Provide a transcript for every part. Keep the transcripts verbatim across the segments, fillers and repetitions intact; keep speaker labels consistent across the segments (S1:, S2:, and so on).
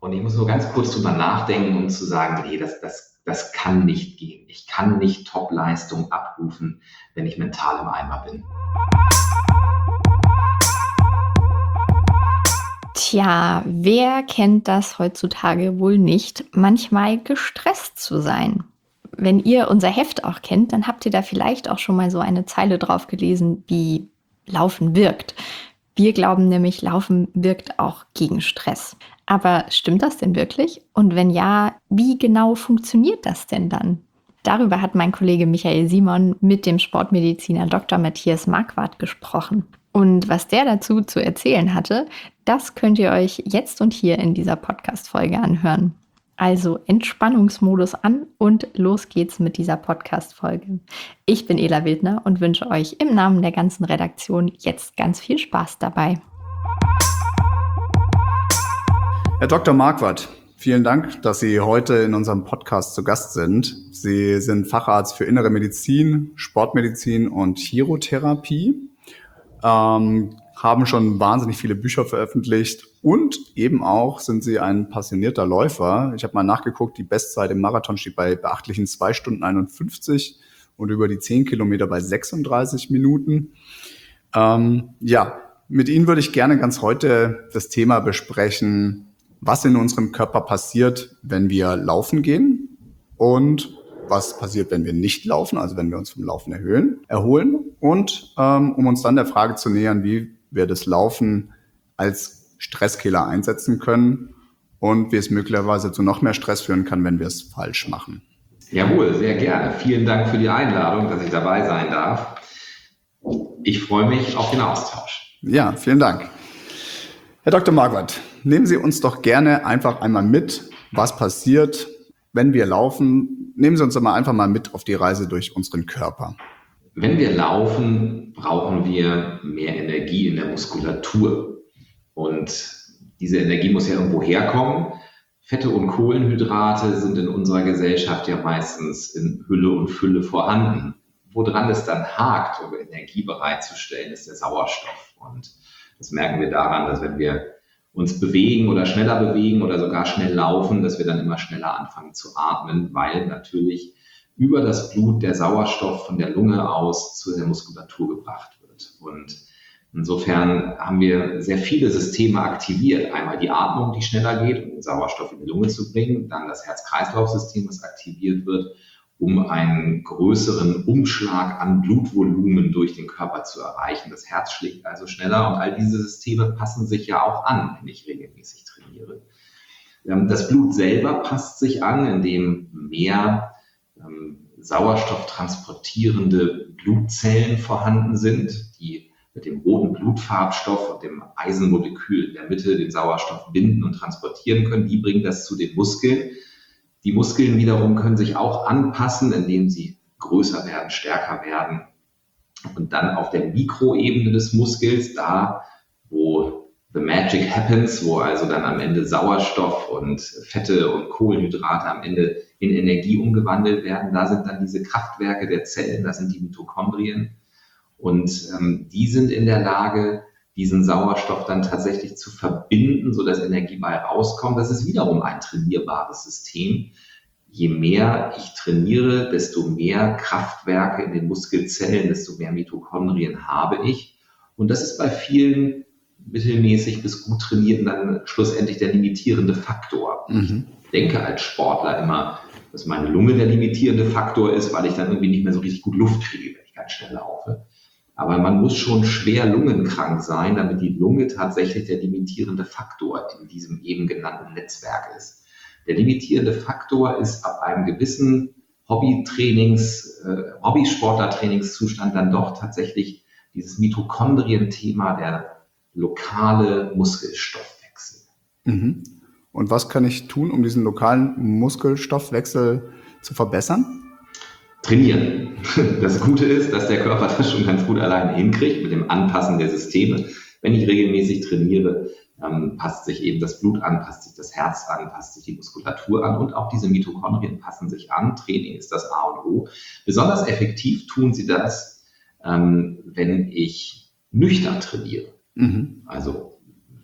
S1: Und ich muss nur ganz kurz drüber nachdenken, um zu sagen, nee, das, das, das kann nicht gehen. Ich kann nicht Top-Leistung abrufen, wenn ich mental im Eimer bin.
S2: Tja, wer kennt das heutzutage wohl nicht, manchmal gestresst zu sein? Wenn ihr unser Heft auch kennt, dann habt ihr da vielleicht auch schon mal so eine Zeile drauf gelesen, wie Laufen wirkt. Wir glauben nämlich, Laufen wirkt auch gegen Stress. Aber stimmt das denn wirklich? Und wenn ja, wie genau funktioniert das denn dann? Darüber hat mein Kollege Michael Simon mit dem Sportmediziner Doktor Matthias Marquardt gesprochen. Und was der dazu zu erzählen hatte, das könnt ihr euch jetzt und hier in dieser Podcast-Folge anhören. Also Entspannungsmodus an und los geht's mit dieser Podcast-Folge. Ich bin Ela Wildner und wünsche euch im Namen der ganzen Redaktion jetzt ganz viel Spaß dabei.
S3: Herr Doktor Marquardt, vielen Dank, dass Sie heute in unserem Podcast zu Gast sind. Sie sind Facharzt für Innere Medizin, Sportmedizin und Chirotherapie, ähm, haben schon wahnsinnig viele Bücher veröffentlicht und eben auch sind Sie ein passionierter Läufer. Ich habe mal nachgeguckt, die Bestzeit im Marathon steht bei beachtlichen zwei Stunden einundfünfzig und über die zehn Kilometer bei sechsunddreißig Minuten. Ähm, ja, mit Ihnen würde ich gerne ganz heute das Thema besprechen, was in unserem Körper passiert, wenn wir laufen gehen und was passiert, wenn wir nicht laufen, also wenn wir uns vom Laufen erhöhen, erholen und ähm, um uns dann der Frage zu nähern, wie wir das Laufen als Stresskiller einsetzen können und wie es möglicherweise zu noch mehr Stress führen kann, wenn wir es falsch machen.
S1: Jawohl, sehr gerne. Vielen Dank für die Einladung, dass ich dabei sein darf. Ich freue mich auf den Austausch.
S3: Ja, vielen Dank. Herr Doktor Marquardt, nehmen Sie uns doch gerne einfach einmal mit, was passiert, wenn wir laufen. Nehmen Sie uns doch mal einfach mal mit auf die Reise durch unseren Körper.
S1: Wenn wir laufen, brauchen wir mehr Energie in der Muskulatur. Und diese Energie muss ja irgendwo herkommen. Fette und Kohlenhydrate sind in unserer Gesellschaft ja meistens in Hülle und Fülle vorhanden. Woran es dann hakt, um Energie bereitzustellen, ist der Sauerstoff. Und das merken wir daran, dass wenn wir uns bewegen oder schneller bewegen oder sogar schnell laufen, dass wir dann immer schneller anfangen zu atmen, weil natürlich über das Blut der Sauerstoff von der Lunge aus zu der Muskulatur gebracht wird. Und insofern haben wir sehr viele Systeme aktiviert. Einmal die Atmung, die schneller geht, um den Sauerstoff in die Lunge zu bringen. Dann das Herz-Kreislauf-System, das aktiviert wird, um einen größeren Umschlag an Blutvolumen durch den Körper zu erreichen. Das Herz schlägt also schneller und all diese Systeme passen sich ja auch an, wenn ich regelmäßig trainiere. Das Blut selber passt sich an, indem mehr Sauerstoff transportierende Blutzellen vorhanden sind, die mit dem roten Blutfarbstoff und dem Eisenmolekül in der Mitte den Sauerstoff binden und transportieren können. Die bringen das zu den Muskeln. Die Muskeln wiederum können sich auch anpassen, indem sie größer werden, stärker werden. Und dann auf der Mikroebene des Muskels, da wo the magic happens, wo also dann am Ende Sauerstoff und Fette und Kohlenhydrate am Ende in Energie umgewandelt werden, da sind dann diese Kraftwerke der Zellen, das sind die Mitochondrien. Und ähm, die sind in der Lage, diesen Sauerstoff dann tatsächlich zu verbinden, sodass Energie bei rauskommt. Das ist wiederum ein trainierbares System. Je mehr ich trainiere, desto mehr Kraftwerke in den Muskelzellen, desto mehr Mitochondrien habe ich. Und das ist bei vielen mittelmäßig bis gut Trainierten dann schlussendlich der limitierende Faktor. Mhm. Ich denke als Sportler immer, dass meine Lunge der limitierende Faktor ist, weil ich dann irgendwie nicht mehr so richtig gut Luft kriege, wenn ich ganz schnell laufe. Aber man muss schon schwer lungenkrank sein, damit die Lunge tatsächlich der limitierende Faktor in diesem eben genannten Netzwerk ist. Der limitierende Faktor ist ab einem gewissen Hobbytrainings, äh, Hobbysportlertrainingszustand dann doch tatsächlich dieses Mitochondrien-Thema, der lokale Muskelstoffwechsel.
S3: Mhm. Und was kann ich tun, um diesen lokalen Muskelstoffwechsel zu verbessern?
S1: Trainieren. Das Gute ist, dass der Körper das schon ganz gut alleine hinkriegt mit dem Anpassen der Systeme. Wenn ich regelmäßig trainiere, ähm, passt sich eben das Blut an, passt sich das Herz an, passt sich die Muskulatur an und auch diese Mitochondrien passen sich an. Training ist das A und O. Besonders effektiv tun sie das, ähm, wenn ich nüchtern trainiere. Mhm. Also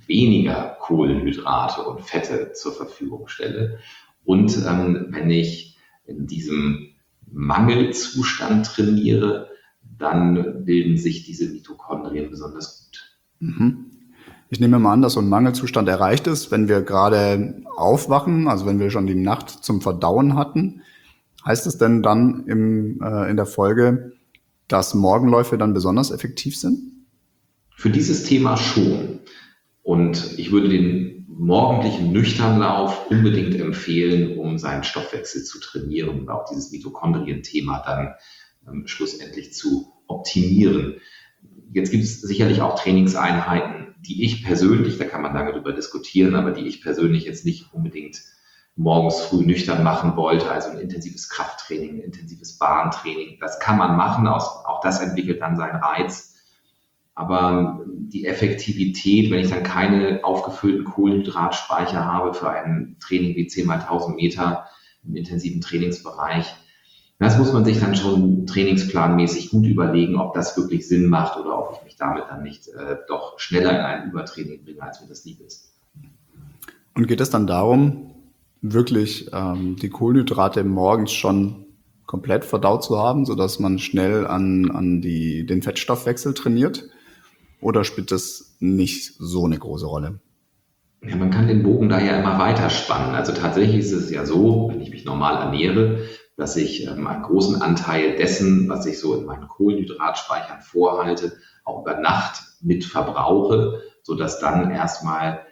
S1: weniger Kohlenhydrate und Fette zur Verfügung stelle. Und ähm, wenn ich in diesem Mangelzustand trainiere, dann bilden sich diese Mitochondrien besonders gut.
S3: Mhm. Ich nehme mal an, dass so ein Mangelzustand erreicht ist, wenn wir gerade aufwachen, also wenn wir schon die Nacht zum Verdauen hatten. Heißt es denn dann im, äh, in der Folge, dass Morgenläufe dann besonders effektiv sind?
S1: Für dieses Thema schon. Und ich würde den morgendlichen Nüchternlauf unbedingt empfehlen, um seinen Stoffwechsel zu trainieren und auch dieses Mitochondrien-Thema dann ähm, schlussendlich zu optimieren. Jetzt gibt es sicherlich auch Trainingseinheiten, die ich persönlich, da kann man lange drüber diskutieren, aber die ich persönlich jetzt nicht unbedingt morgens früh nüchtern machen wollte, also ein intensives Krafttraining, ein intensives Bahntraining. Das kann man machen, auch das entwickelt dann seinen Reiz. Aber die Effektivität, wenn ich dann keine aufgefüllten Kohlenhydratspeicher habe für ein Training wie zehn mal tausend Meter im intensiven Trainingsbereich, das muss man sich dann schon trainingsplanmäßig gut überlegen, ob das wirklich Sinn macht oder ob ich mich damit dann nicht äh, doch schneller in ein Übertraining bringe, als mir das lieb ist.
S3: Und geht es dann darum, wirklich ähm, die Kohlenhydrate morgens schon komplett verdaut zu haben, sodass man schnell an, an die, den Fettstoffwechsel trainiert? Oder spielt das nicht so eine große Rolle?
S1: Ja, man kann den Bogen da ja immer weiter spannen. Also tatsächlich ist es ja so, wenn ich mich normal ernähre, dass ich ähm, einen großen Anteil dessen, was ich so in meinen Kohlenhydratspeichern vorhalte, auch über Nacht mit verbrauche, sodass dann erstmal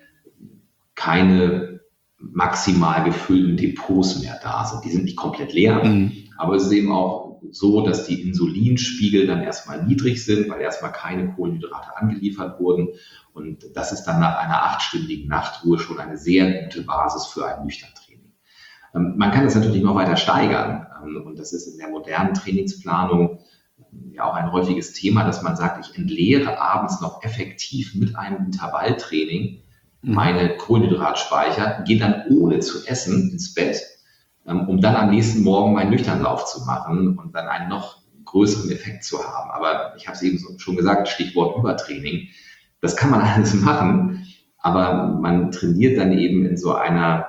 S1: keine maximal gefüllten Depots mehr da sind. Die sind nicht komplett leer, mhm. aber es ist eben auch so, dass die Insulinspiegel dann erstmal niedrig sind, weil erstmal keine Kohlenhydrate angeliefert wurden. Und das ist dann nach einer achtstündigen Nachtruhe schon eine sehr gute Basis für ein Nüchterntraining. Man kann das natürlich noch weiter steigern. Und das ist in der modernen Trainingsplanung ja auch ein häufiges Thema, dass man sagt, ich entleere abends noch effektiv mit einem Intervalltraining meine Kohlenhydratspeicher, gehe dann ohne zu essen ins Bett, um dann am nächsten Morgen meinen Nüchternlauf zu machen und dann einen noch größeren Effekt zu haben. Aber ich habe es eben schon gesagt, Stichwort Übertraining. Das kann man alles machen, aber man trainiert dann eben in so einer,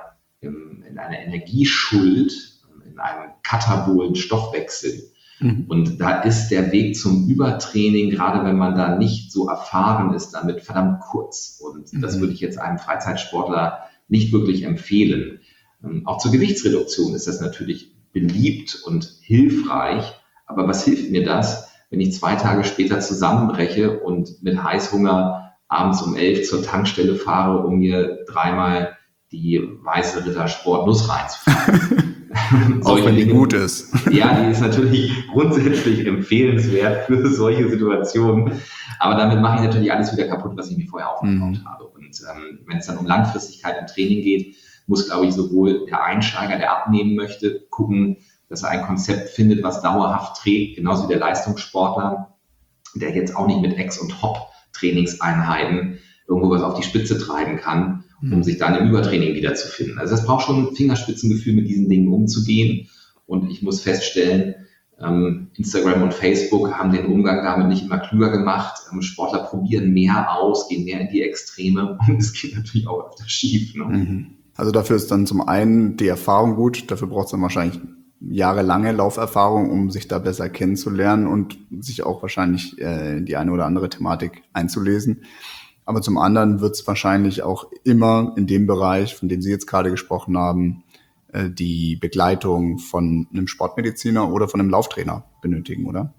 S1: in einer Energieschuld, in einem katabolen Stoffwechsel. Mhm. Und da ist der Weg zum Übertraining, gerade wenn man da nicht so erfahren ist, damit verdammt kurz. Und mhm. das würde ich jetzt einem Freizeitsportler nicht wirklich empfehlen. Auch zur Gewichtsreduktion ist das natürlich beliebt und hilfreich. Aber was hilft mir das, wenn ich zwei Tage später zusammenbreche und mit Heißhunger abends um elf zur Tankstelle fahre, um mir dreimal die Weiße Ritter Sport Nuss reinzufahren?
S3: Auch wenn die Dinge, gut ist.
S1: Ja, die ist natürlich grundsätzlich empfehlenswert für solche Situationen. Aber damit mache ich natürlich alles wieder kaputt, was ich mir vorher aufgebaut mhm. habe. Und ähm, wenn es dann um Langfristigkeit im Training geht, muss, glaube ich, sowohl der Einsteiger, der abnehmen möchte, gucken, dass er ein Konzept findet, was dauerhaft trägt, genauso wie der Leistungssportler, der jetzt auch nicht mit Ex- und Hop-Trainingseinheiten irgendwo was auf die Spitze treiben kann, um mhm. sich dann im Übertraining wiederzufinden. Also das braucht schon ein Fingerspitzengefühl, mit diesen Dingen umzugehen. Und ich muss feststellen, ähm, Instagram und Facebook haben den Umgang damit nicht immer klüger gemacht. Ähm, Sportler probieren mehr aus, gehen mehr in die Extreme und es geht natürlich auch öfter schief. Ne?
S3: Mhm. Also dafür ist dann zum einen die Erfahrung gut, dafür braucht es dann wahrscheinlich jahrelange Lauferfahrung, um sich da besser kennenzulernen und sich auch wahrscheinlich äh, in die eine oder andere Thematik einzulesen. Aber zum anderen wird es wahrscheinlich auch immer in dem Bereich, von dem Sie jetzt gerade gesprochen haben, äh, die Begleitung von einem Sportmediziner oder von einem Lauftrainer benötigen, oder?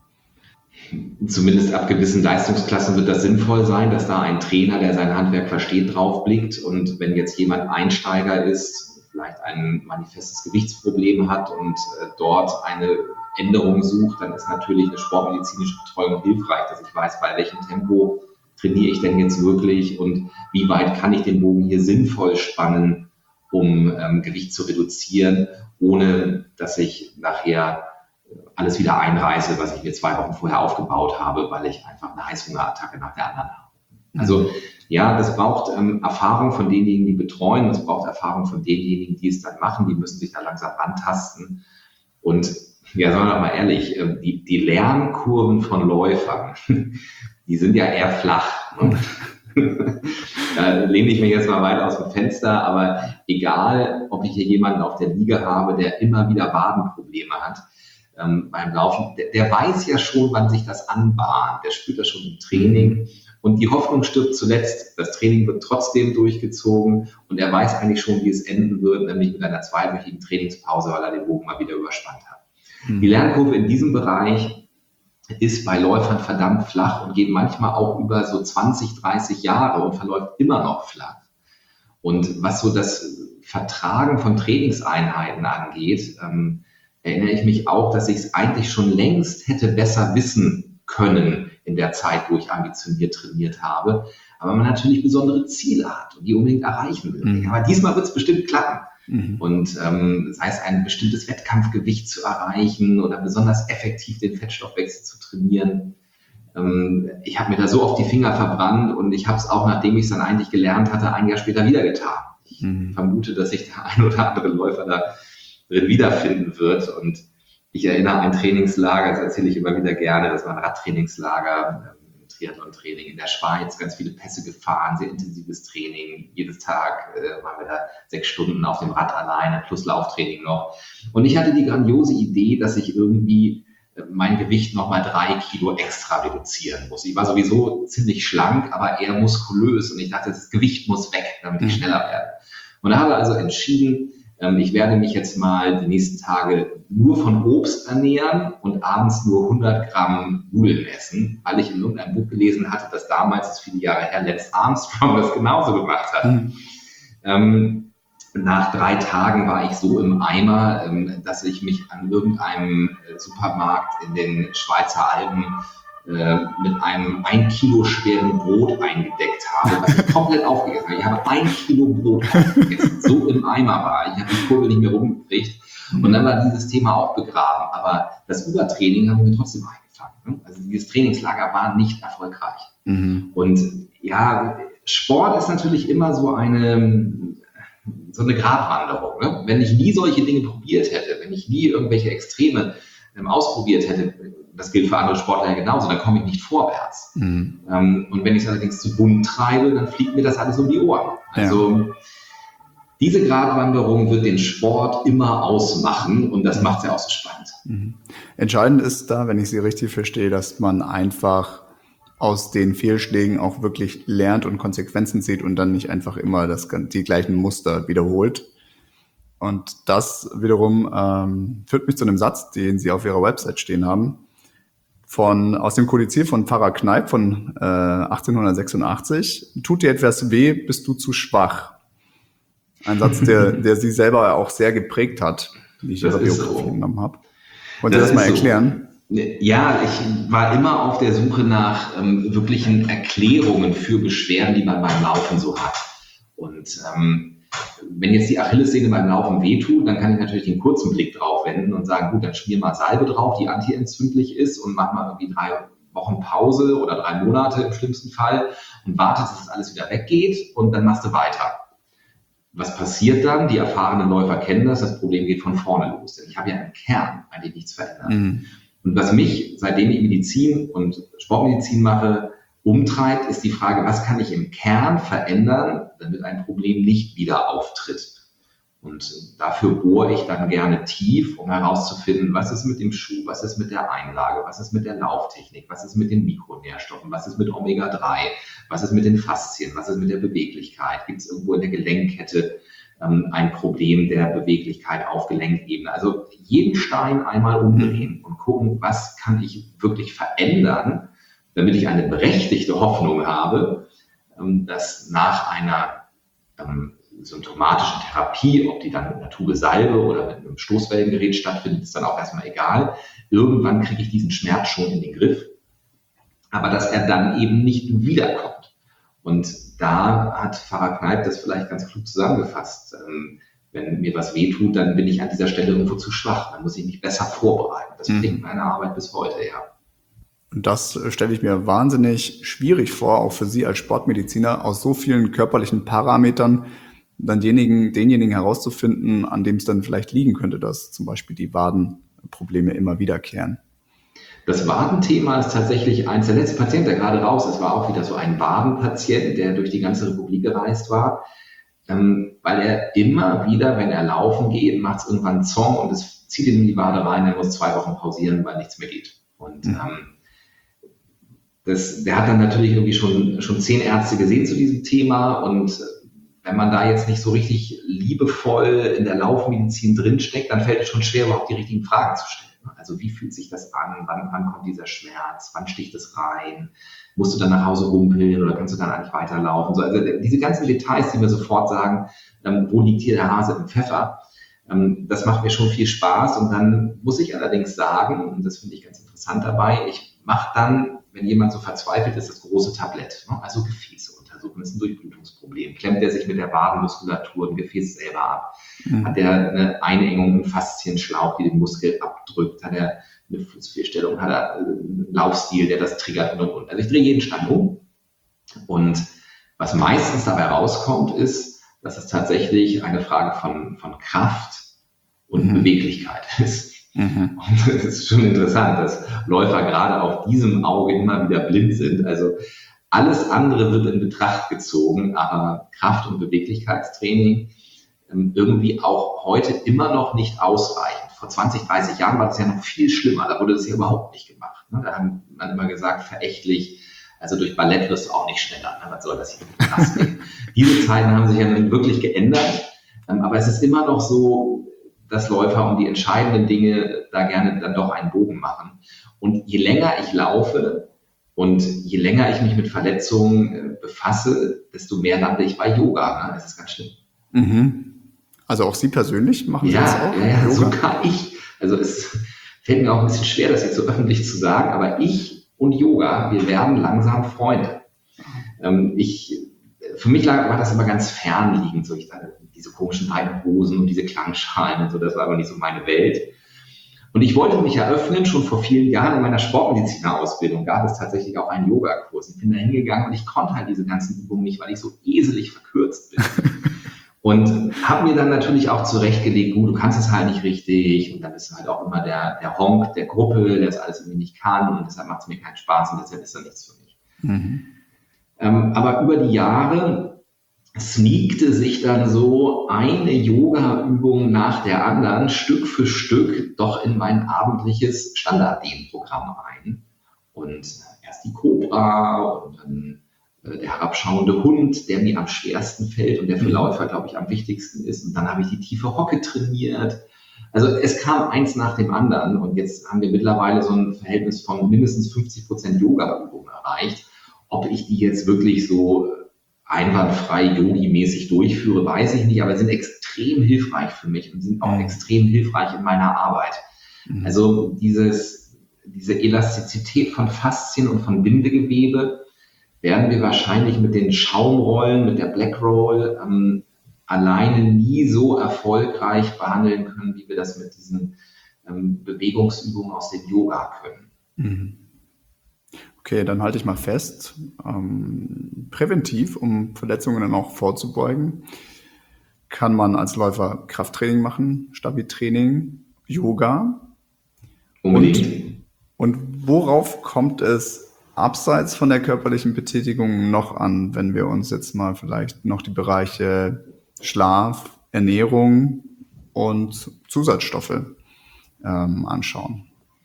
S1: Zumindest ab gewissen Leistungsklassen wird das sinnvoll sein, dass da ein Trainer, der sein Handwerk versteht, drauf blickt. Und wenn jetzt jemand Einsteiger ist, vielleicht ein manifestes Gewichtsproblem hat und äh, dort eine Änderung sucht, dann ist natürlich eine sportmedizinische Betreuung hilfreich, dass ich weiß, bei welchem Tempo trainiere ich denn jetzt wirklich und wie weit kann ich den Bogen hier sinnvoll spannen, um ähm, Gewicht zu reduzieren, ohne dass ich nachher alles wieder einreiße, was ich mir zwei Wochen vorher aufgebaut habe, weil ich einfach eine Heißhungerattacke nach der anderen habe. Also ja, das braucht ähm, Erfahrung von denjenigen, die betreuen, das braucht Erfahrung von denjenigen, die es dann machen, die müssen sich da langsam rantasten. Und ja, sagen wir mal ehrlich, äh, die, die Lernkurven von Läufern, die sind ja eher flach. Ne? Da lehne ich mich jetzt mal weit aus dem Fenster, aber egal, ob ich hier jemanden auf der Liege habe, der immer wieder Wadenprobleme hat ähm, beim Laufen, der, der weiß ja schon, wann sich das anbahnt, der spürt das schon im Training und die Hoffnung stirbt zuletzt. Das Training wird trotzdem durchgezogen und er weiß eigentlich schon, wie es enden wird, nämlich mit einer zweiwöchigen Trainingspause, weil er den Bogen mal wieder überspannt hat. Mhm. Die Lernkurve in diesem Bereich ist bei Läufern verdammt flach und geht manchmal auch über so zwanzig, dreißig Jahre und verläuft immer noch flach. Und was so das Vertragen von Trainingseinheiten angeht, ähm, erinnere ich mich auch, dass ich es eigentlich schon längst hätte besser wissen können in der Zeit, wo ich ambitioniert trainiert habe. Aber man natürlich besondere Ziele hat und die unbedingt erreichen will. Mhm. Aber diesmal wird es bestimmt klappen. Mhm. Und ähm, sei es ein bestimmtes Wettkampfgewicht zu erreichen oder besonders effektiv den Fettstoffwechsel zu trainieren. Ähm, ich habe mir da so oft die Finger verbrannt und ich habe es auch, nachdem ich es dann eigentlich gelernt hatte, ein Jahr später wieder getan. Ich mhm. vermute, dass sich der ein oder andere Läufer da drin wiederfinden wird. Und ich erinnere an ein Trainingslager, das erzähle ich immer wieder gerne, das war ein Radtrainingslager, Triathlon-Training in der Schweiz, ganz viele Pässe gefahren, sehr intensives Training. Jedes Tag äh, waren wir da sechs Stunden auf dem Rad alleine, plus Lauftraining noch. Und ich hatte die grandiose Idee, dass ich irgendwie äh, mein Gewicht nochmal drei Kilo extra reduzieren muss. Ich war sowieso ziemlich schlank, aber eher muskulös und ich dachte, das Gewicht muss weg, damit ich schneller werde. Und da habe ich also entschieden, ich werde mich jetzt mal die nächsten Tage nur von Obst ernähren und abends nur hundert Gramm Nudeln essen, weil ich in irgendeinem Buch gelesen hatte, dass damals, das ist viele Jahre her, Lance Armstrong das genauso gemacht hat. Mhm. Ähm, nach drei Tagen war ich so im Eimer, ähm, dass ich mich an irgendeinem Supermarkt in den Schweizer Alpen äh, mit einem ein Kilo schweren Brot eingedeckt habe, was ich komplett aufgegessen habe. Ich habe ein Kilo Brot aufgegessen, so im Eimer war ich. Ich habe die Kurve nicht mehr rumgekriegt. Und dann war dieses Thema auch begraben. Aber das Übertraining haben wir trotzdem eingefangen. Also dieses Trainingslager war nicht erfolgreich. Mhm. Und ja, Sport ist natürlich immer so eine, so eine Gratwanderung. Ne? Wenn ich nie solche Dinge probiert hätte, wenn ich nie irgendwelche Extreme ähm, ausprobiert hätte, das gilt für andere Sportler genauso, dann komme ich nicht vorwärts. Mhm. Ähm, und wenn ich es allerdings zu bunt treibe, dann fliegt mir das alles um die Ohren. Also ja. Diese Gratwanderung wird den Sport immer ausmachen und das macht es ja auch so spannend.
S3: Mhm. Entscheidend ist da, wenn ich Sie richtig verstehe, dass man einfach aus den Fehlschlägen auch wirklich lernt und Konsequenzen zieht und dann nicht einfach immer das, die gleichen Muster wiederholt. Und das wiederum ähm, führt mich zu einem Satz, den Sie auf Ihrer Website stehen haben, von aus dem Kodizier von Pfarrer Kneipp von äh, achtzehnhundertsechsundachtzig. Tut dir etwas weh, bist du zu schwach. Ein Satz, der, der Sie selber auch sehr geprägt hat, wie ich Ihre Biografie genommen habe. Wollen Sie das, das mal erklären?
S1: So. Ja, ich war immer auf der Suche nach ähm, wirklichen Erklärungen für Beschwerden, die man beim Laufen so hat. Und ähm, wenn jetzt die Achillessehne beim Laufen wehtut, dann kann ich natürlich den kurzen Blick drauf wenden und sagen, gut, dann schmier mal Salbe drauf, die antientzündlich ist und mach mal irgendwie drei Wochen Pause oder drei Monate im schlimmsten Fall und wartest, dass das alles wieder weggeht und dann machst du weiter. Was passiert dann? Die erfahrenen Läufer kennen das, das Problem geht von vorne los. Denn ich habe ja im Kern eigentlich nichts verändert. Mhm. Und was mich, seitdem ich Medizin und Sportmedizin mache, umtreibt, ist die Frage, was kann ich im Kern verändern, damit ein Problem nicht wieder auftritt. Und dafür bohre ich dann gerne tief, um herauszufinden, was ist mit dem Schuh, was ist mit der Einlage, was ist mit der Lauftechnik, was ist mit den Mikronährstoffen, was ist mit Omega drei, was ist mit den Faszien, was ist mit der Beweglichkeit, gibt es irgendwo in der Gelenkkette ähm, ein Problem der Beweglichkeit auf Gelenkebene. Also jeden Stein einmal umdrehen und gucken, was kann ich wirklich verändern, damit ich eine berechtigte Hoffnung habe, ähm, dass nach einer ähm, symptomatischen Therapie, ob die dann mit einer Tube Salbe oder mit einem Stoßwellengerät stattfindet, ist dann auch erstmal egal. Irgendwann kriege ich diesen Schmerz schon in den Griff, aber dass er dann eben nicht wiederkommt. Und da hat Pfarrer Kneipp das vielleicht ganz klug zusammengefasst. Ähm, wenn mir was wehtut, dann bin ich an dieser Stelle irgendwo zu schwach. Dann muss ich mich besser vorbereiten. Das bringt mhm. meine Arbeit bis heute, ja.
S3: Und das stelle ich mir wahnsinnig schwierig vor, auch für Sie als Sportmediziner, aus so vielen körperlichen Parametern dann denjenigen, denjenigen herauszufinden, an dem es dann vielleicht liegen könnte, dass zum Beispiel die Wadenprobleme immer wiederkehren.
S1: Das Wadenthema ist tatsächlich eins, der letzte Patient, der gerade raus ist, war auch wieder so ein Wadenpatient, der durch die ganze Republik gereist war, ähm, weil er immer wieder, wenn er laufen geht, macht es irgendwann Zong und es zieht ihn in die Wade rein, er muss zwei Wochen pausieren, weil nichts mehr geht. Und ähm, das, der hat dann natürlich irgendwie schon, schon zehn Ärzte gesehen zu diesem Thema und wenn man da jetzt nicht so richtig liebevoll in der Laufmedizin drinsteckt, dann fällt es schon schwer, überhaupt die richtigen Fragen zu stellen. Also wie fühlt sich das an? Wann, wann kommt dieser Schmerz? Wann sticht es rein? Musst du dann nach Hause humpeln oder kannst du dann eigentlich weiterlaufen? So, also diese ganzen Details, die mir sofort sagen, ähm, wo liegt hier der Hase im Pfeffer? Ähm, das macht mir schon viel Spaß. Und dann muss ich allerdings sagen, und das finde ich ganz interessant dabei, ich mache dann, wenn jemand so verzweifelt ist, das große Tablett, ne? Also Gefäße untersuchen, das ist ein Durchblutungsproblem. Klemmt er sich mit der Wadenmuskulatur ein Gefäß selber ab? Mhm. Hat er eine Einengung im Faszienschlauch, die den Muskel abdrückt? Hat er eine Fußfehlstellung? Hat er einen Laufstil, der das triggert? Und, und, und. Also ich drehe jeden Stein um. Und was meistens dabei rauskommt, ist, dass es tatsächlich eine Frage von, von Kraft und mhm. Beweglichkeit ist. Mhm. Und es ist schon interessant, dass Läufer gerade auf diesem Auge immer wieder blind sind. Also alles andere wird in Betracht gezogen, aber Kraft- und Beweglichkeitstraining ähm, irgendwie auch heute immer noch nicht ausreichend. Vor zwanzig, dreißig Jahren war das ja noch viel schlimmer, da wurde das ja überhaupt nicht gemacht. Ne? Da haben man immer gesagt, verächtlich, also durch Ballett wirst du auch nicht schneller. Ne? Was soll das hier krass gehen? Diese Zeiten haben sich ja nun wirklich geändert, ähm, aber es ist immer noch so, dass Läufer um die entscheidenden Dinge da gerne dann doch einen Bogen machen. Und je länger ich laufe und je länger ich mich mit Verletzungen befasse, desto mehr lande ich bei Yoga. Ne? Das ist ganz schlimm.
S3: Mhm. Also auch Sie persönlich machen Sie
S1: ja,
S3: das auch?
S1: Ja, ja, sogar ich. Also es fällt mir auch ein bisschen schwer, das jetzt so öffentlich zu sagen, aber ich und Yoga, wir werden langsam Freunde. Ähm, ich, für mich war das immer ganz fernliegend, so ich dachte, diese komischen weiten Hosen und diese Klangschalen und so, das war aber nicht so meine Welt. Und ich wollte mich eröffnen, schon vor vielen Jahren in meiner Sportmedizinerausbildung gab es tatsächlich auch einen Yogakurs. Ich bin da hingegangen und ich konnte halt diese ganzen Übungen nicht, weil ich so eselig verkürzt bin. Und habe mir dann natürlich auch zurechtgelegt, gut, du kannst es halt nicht richtig und dann bist du halt auch immer der, der Honk der Gruppe, der das alles irgendwie nicht kann und deshalb macht es mir keinen Spaß und deshalb ist das nichts für mich. Mhm. Ähm, aber über die Jahre sneakte sich dann so eine Yoga-Übung nach der anderen Stück für Stück doch in mein abendliches Standarddehnprogramm ein. Und erst die Cobra und dann äh, der herabschauende Hund, der mir am schwersten fällt und der für Läufer, glaube ich, am wichtigsten ist. Und dann habe ich die tiefe Hocke trainiert. Also es kam eins nach dem anderen und jetzt haben wir mittlerweile so ein Verhältnis von mindestens fünfzig Prozent Yoga-Übungen erreicht. Ob ich die jetzt wirklich so einwandfrei yogi-mäßig durchführe, weiß ich nicht, aber sind extrem hilfreich für mich und sind auch mhm. extrem hilfreich in meiner Arbeit. Mhm. Also dieses, diese Elastizität von Faszien und von Bindegewebe werden wir wahrscheinlich mit den Schaumrollen, mit der Black Roll ähm, alleine nie so erfolgreich behandeln können, wie wir das mit diesen ähm, Bewegungsübungen aus dem Yoga können.
S3: Mhm. Okay, dann halte ich mal fest. Ähm, präventiv, um Verletzungen dann auch vorzubeugen, kann man als Läufer Krafttraining machen, Stabi-Training, Yoga.
S1: Unbedingt.
S3: Und, und worauf kommt es abseits von der körperlichen Betätigung noch an, wenn wir uns jetzt mal vielleicht noch die Bereiche Schlaf, Ernährung und Zusatzstoffe ähm, anschauen?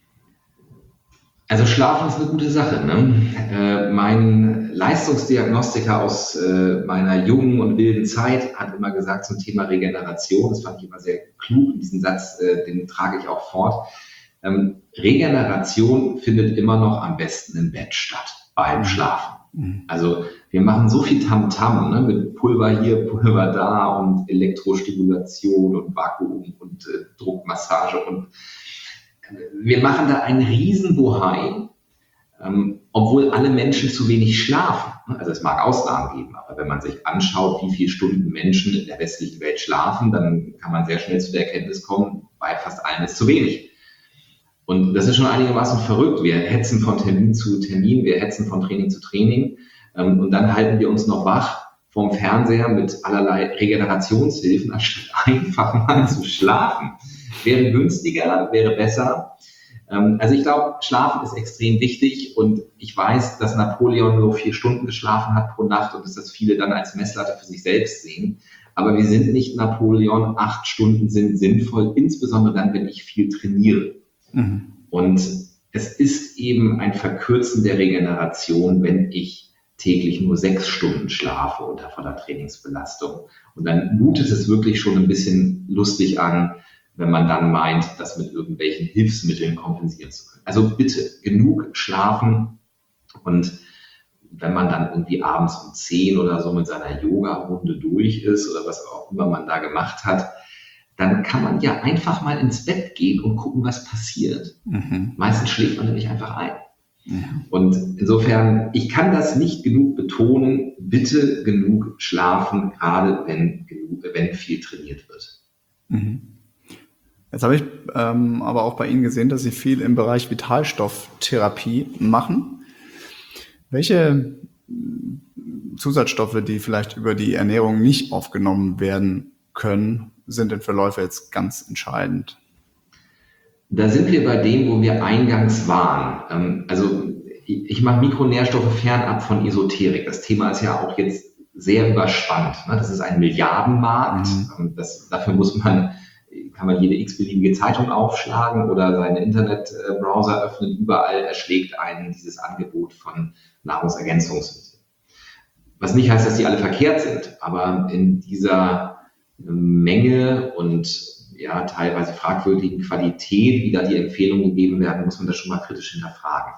S1: Also Schlafen ist eine gute Sache. Ne? Äh, mein Leistungsdiagnostiker aus äh, meiner jungen und wilden Zeit hat immer gesagt zum Thema Regeneration, das fand ich immer sehr klug, und diesen Satz, äh, den trage ich auch fort. Ähm, Regeneration findet immer noch am besten im Bett statt, beim Schlafen. Mhm. Also wir machen so viel Tamtam, ne? Mit Pulver hier, Pulver da und Elektrostimulation und Vakuum und äh, Druckmassage und wir machen da einen riesen Bohai, ähm, obwohl alle Menschen zu wenig schlafen. Also es mag Ausnahmen geben, aber wenn man sich anschaut, wie viele Stunden Menschen in der westlichen Welt schlafen, dann kann man sehr schnell zu der Erkenntnis kommen, bei fast allen ist zu wenig. Und das ist schon einigermaßen verrückt. Wir hetzen von Termin zu Termin, wir hetzen von Training zu Training ähm, und dann halten wir uns noch wach vorm Fernseher mit allerlei Regenerationshilfen, anstatt einfach mal zu schlafen. Wäre günstiger, wäre besser. Ähm, also ich glaube, Schlafen ist extrem wichtig und ich weiß, dass Napoleon nur vier Stunden geschlafen hat pro Nacht und dass das viele dann als Messlatte für sich selbst sehen. Aber wir sind nicht Napoleon. Acht Stunden sind sinnvoll, insbesondere dann, wenn ich viel trainiere. Mhm. Und es ist eben ein Verkürzen der Regeneration, wenn ich täglich nur sechs Stunden schlafe unter voller Trainingsbelastung. Und dann mutet es wirklich schon ein bisschen lustig an, wenn man dann meint, das mit irgendwelchen Hilfsmitteln kompensieren zu können. Also bitte genug schlafen. Und wenn man dann irgendwie abends um zehn oder so mit seiner Yoga-Runde durch ist oder was auch immer man da gemacht hat, dann kann man ja einfach mal ins Bett gehen und gucken, was passiert. Mhm. Meistens schläft man nämlich einfach ein. Mhm. Und insofern, ich kann das nicht genug betonen, bitte genug schlafen, gerade wenn, genug, wenn viel trainiert wird.
S3: Mhm. Jetzt habe ich ähm, aber auch bei Ihnen gesehen, dass Sie viel im Bereich Vitalstofftherapie machen. Welche Zusatzstoffe, die vielleicht über die Ernährung nicht aufgenommen werden können, sind denn für Läufer jetzt ganz entscheidend?
S1: Da sind wir bei dem, wo wir eingangs waren. Also ich mache Mikronährstoffe fernab von Esoterik. Das Thema ist ja auch jetzt sehr überspannt. Das ist ein Milliardenmarkt. Mhm. Das, dafür muss man, kann man jede x-beliebige Zeitung aufschlagen oder seinen Internetbrowser öffnen. Überall erschlägt einen dieses Angebot von Nahrungsergänzungsmitteln. Was nicht heißt, dass die alle verkehrt sind, aber in dieser Menge und ja teilweise fragwürdigen Qualität, wie da die Empfehlungen gegeben werden, muss man das schon mal kritisch hinterfragen.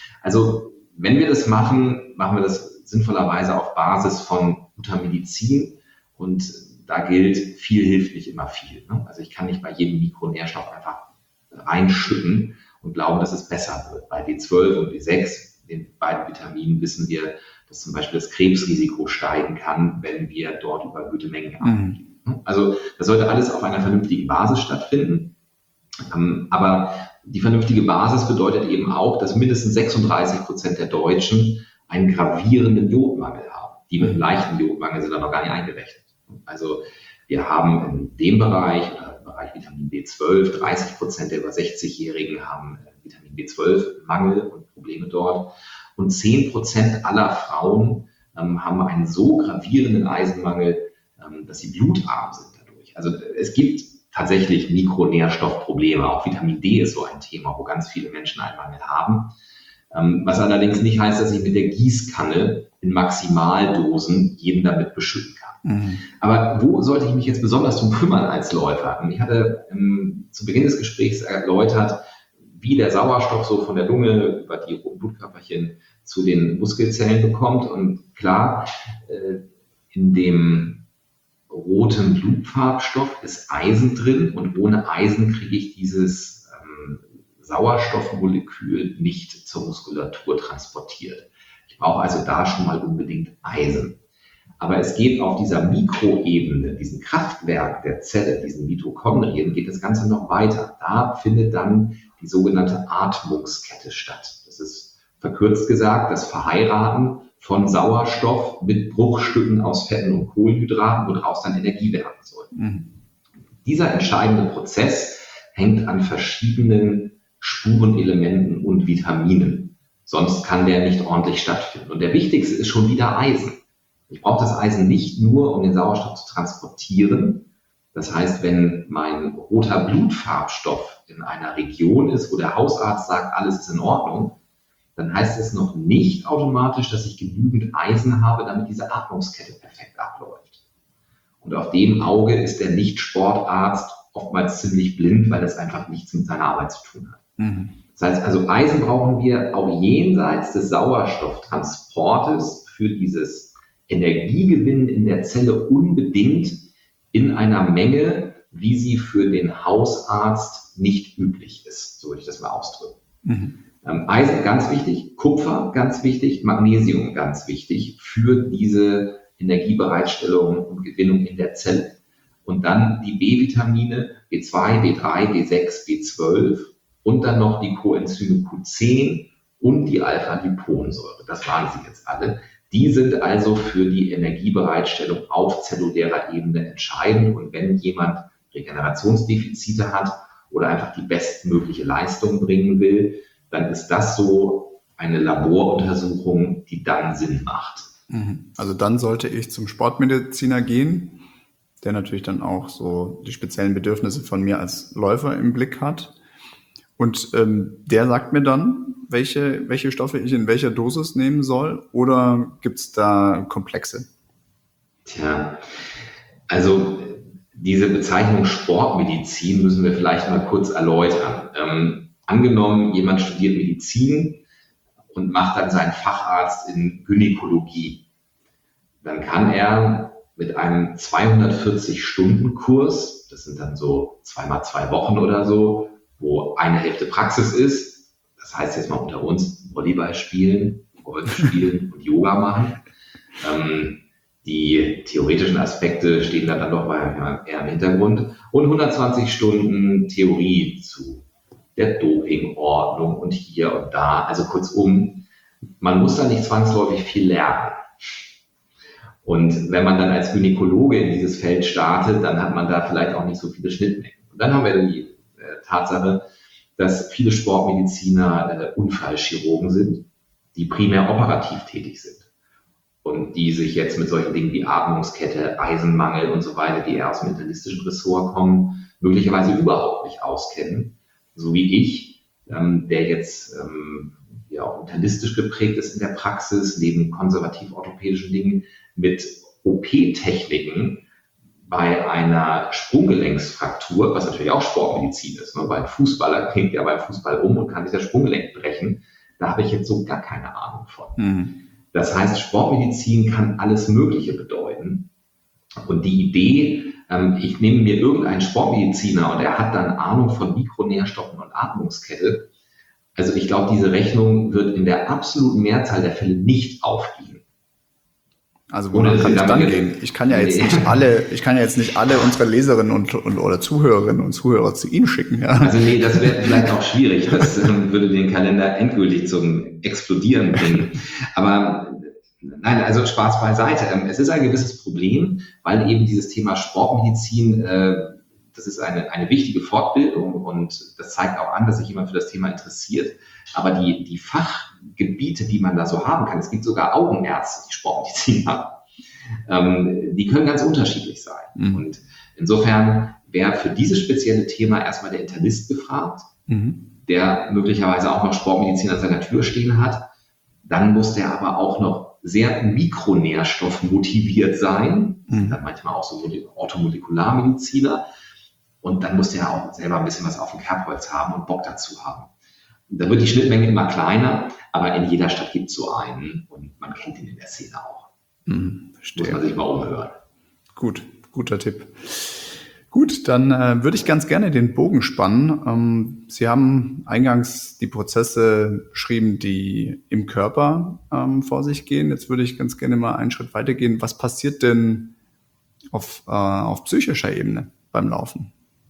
S1: Also wenn wir das machen, machen wir das sinnvollerweise auf Basis von guter Medizin und da gilt, viel hilft nicht immer viel. Ne? Also ich kann nicht bei jedem Mikronährstoff einfach reinschütten und glauben, dass es besser wird. Bei B zwölf und B sechs, den beiden Vitaminen, wissen wir, dass zum Beispiel das Krebsrisiko steigen kann, wenn wir dort überhöhte Mengen abgeben. Mhm. Also das sollte alles auf einer vernünftigen Basis stattfinden. Ähm, aber die vernünftige Basis bedeutet eben auch, dass mindestens sechsunddreißig Prozent der Deutschen einen gravierenden Jodmangel haben. Die mit einem leichten Jodmangel sind da noch gar nicht eingerechnet. Also wir haben in dem Bereich, oder im Bereich Vitamin B zwölf, dreißig Prozent der über sechzig-Jährigen haben Vitamin B zwölf Mangel und Probleme dort. Und zehn Prozent aller Frauen ähm, haben einen so gravierenden Eisenmangel, ähm, dass sie blutarm sind dadurch. Also es gibt tatsächlich Mikronährstoffprobleme. Auch Vitamin D ist so ein Thema, wo ganz viele Menschen einen Mangel haben. Ähm, was allerdings nicht heißt, dass ich mit der Gießkanne in Maximaldosen jeden damit beschütten kann. Mhm. Aber wo sollte ich mich jetzt besonders drum kümmern als Läufer? Ich hatte ähm, zu Beginn des Gesprächs erläutert, wie der Sauerstoff so von der Lunge über die roten Blutkörperchen zu den Muskelzellen bekommt. Und klar, äh, in dem roten Blutfarbstoff ist Eisen drin und ohne Eisen kriege ich dieses ähm, Sauerstoffmolekül nicht zur Muskulatur transportiert. Ich brauche also da schon mal unbedingt Eisen. Aber es geht auf dieser Mikroebene, diesem Kraftwerk der Zelle, diesen Mitochondrien, geht das Ganze noch weiter. Da findet dann die sogenannte Atmungskette statt. Das ist verkürzt gesagt das Verheiraten von Sauerstoff mit Bruchstücken aus Fetten und Kohlenhydraten, woraus dann Energie werden soll. Mhm. Dieser entscheidende Prozess hängt an verschiedenen Spurenelementen und Vitaminen. Sonst kann der nicht ordentlich stattfinden. Und der wichtigste ist schon wieder Eisen. Ich brauche das Eisen nicht nur, um den Sauerstoff zu transportieren. Das heißt, wenn mein roter Blutfarbstoff in einer Region ist, wo der Hausarzt sagt, alles ist in Ordnung, dann heißt es noch nicht automatisch, dass ich genügend Eisen habe, damit diese Atmungskette perfekt abläuft. Und auf dem Auge ist der Nicht-Sportarzt oftmals ziemlich blind, weil das einfach nichts mit seiner Arbeit zu tun hat. Mhm. Das heißt also, Eisen brauchen wir auch jenseits des Sauerstofftransportes für dieses Energiegewinnen in der Zelle unbedingt in einer Menge, wie sie für den Hausarzt nicht üblich ist. So würde ich das mal ausdrücken. Mhm. Ähm, Eisen ganz wichtig, Kupfer ganz wichtig, Magnesium ganz wichtig für diese Energiebereitstellung und Gewinnung in der Zelle. Und dann die B-Vitamine, B zwei, B drei, B sechs, B zwölf und dann noch die Coenzyme Q zehn und die Alpha-Liponsäure. Das waren sie jetzt alle. Die sind also für die Energiebereitstellung auf zellulärer Ebene entscheidend. Und wenn jemand Regenerationsdefizite hat oder einfach die bestmögliche Leistung bringen will, dann ist das so eine Laboruntersuchung, die dann Sinn macht.
S3: Also dann sollte ich zum Sportmediziner gehen, der natürlich dann auch so die speziellen Bedürfnisse von mir als Läufer im Blick hat. Und ähm, der sagt mir dann, welche, welche Stoffe ich in welcher Dosis nehmen soll, oder gibt es da Komplexe?
S1: Tja, also diese Bezeichnung Sportmedizin müssen wir vielleicht mal kurz erläutern. Ähm, angenommen, jemand studiert Medizin und macht dann seinen Facharzt in Gynäkologie. Dann kann er mit einem zweihundertvierzig-Stunden-Kurs, das sind dann so zweimal zwei Wochen oder so, wo eine Hälfte Praxis ist, das heißt jetzt mal unter uns, Volleyball spielen, Golf spielen und Yoga machen. Ähm, die theoretischen Aspekte stehen dann, dann doch mal eher im Hintergrund. Und hundertzwanzig Stunden Theorie zu der Dopingordnung und hier und da. Also kurzum, man muss da nicht zwangsläufig viel lernen. Und wenn man dann als Gynäkologe in dieses Feld startet, dann hat man da vielleicht auch nicht so viele Schnittmengen. Und dann haben wir die äh, Tatsache, dass viele Sportmediziner äh, Unfallchirurgen sind, die primär operativ tätig sind und die sich jetzt mit solchen Dingen wie Atmungskette, Eisenmangel und so weiter, die eher aus dem internistischen Ressort kommen, möglicherweise überhaupt nicht auskennen, so wie ich, ähm, der jetzt ähm, ja auch internistisch geprägt ist in der Praxis, neben konservativ-orthopädischen Dingen, mit O P-Techniken bei einer Sprunggelenksfraktur, was natürlich auch Sportmedizin ist, ne? Weil ein Fußballer knickt ja beim Fußball um und kann sich das Sprunggelenk brechen. Da habe ich jetzt so gar keine Ahnung von. Mhm. Das heißt, Sportmedizin kann alles Mögliche bedeuten. Und die Idee, ähm, ich nehme mir irgendeinen Sportmediziner und er hat dann Ahnung von Mikronährstoffen und Atmungskette. Also ich glaube, diese Rechnung wird in der absoluten Mehrzahl der Fälle nicht aufgehen.
S3: Also wonach kann ich dann gehen? Ich kann ja jetzt nee. nicht alle, ich kann ja jetzt nicht alle unsere Leserinnen und, und oder Zuhörerinnen und Zuhörer zu Ihnen schicken. Ja.
S1: Also nee, das wäre vielleicht auch schwierig. Das ähm, würde den Kalender endgültig zum Explodieren bringen. Aber nein, also Spaß beiseite. Es ist ein gewisses Problem, weil eben dieses Thema Sportmedizin, äh, das ist eine, eine wichtige Fortbildung und das zeigt auch an, dass sich jemand für das Thema interessiert. Aber die, die Fachgebiete, die man da so haben kann, es gibt sogar Augenärzte, die Sportmedizin haben, ähm, die können ganz unterschiedlich sein. Mhm. Und insofern wäre für dieses spezielle Thema erstmal der Internist gefragt, mhm. der möglicherweise auch noch Sportmedizin an seiner Tür stehen hat. Dann muss der aber auch noch sehr mikronährstoffmotiviert sein, mhm. dann manchmal auch so Orthomolekularmediziner. Und dann muss der auch selber ein bisschen was auf dem Kerbholz haben und Bock dazu haben. Da wird die Schnittmenge immer kleiner, aber in jeder Stadt gibt es so einen und man kennt ihn in der Szene auch.
S3: Hm,
S1: muss man sich mal umhören.
S3: Gut, guter Tipp. Gut, dann äh, würde ich ganz gerne den Bogen spannen. Ähm, Sie haben eingangs die Prozesse beschrieben, die im Körper ähm, vor sich gehen. Jetzt würde ich ganz gerne mal einen Schritt weitergehen. Was passiert denn auf, äh, auf psychischer Ebene beim Laufen?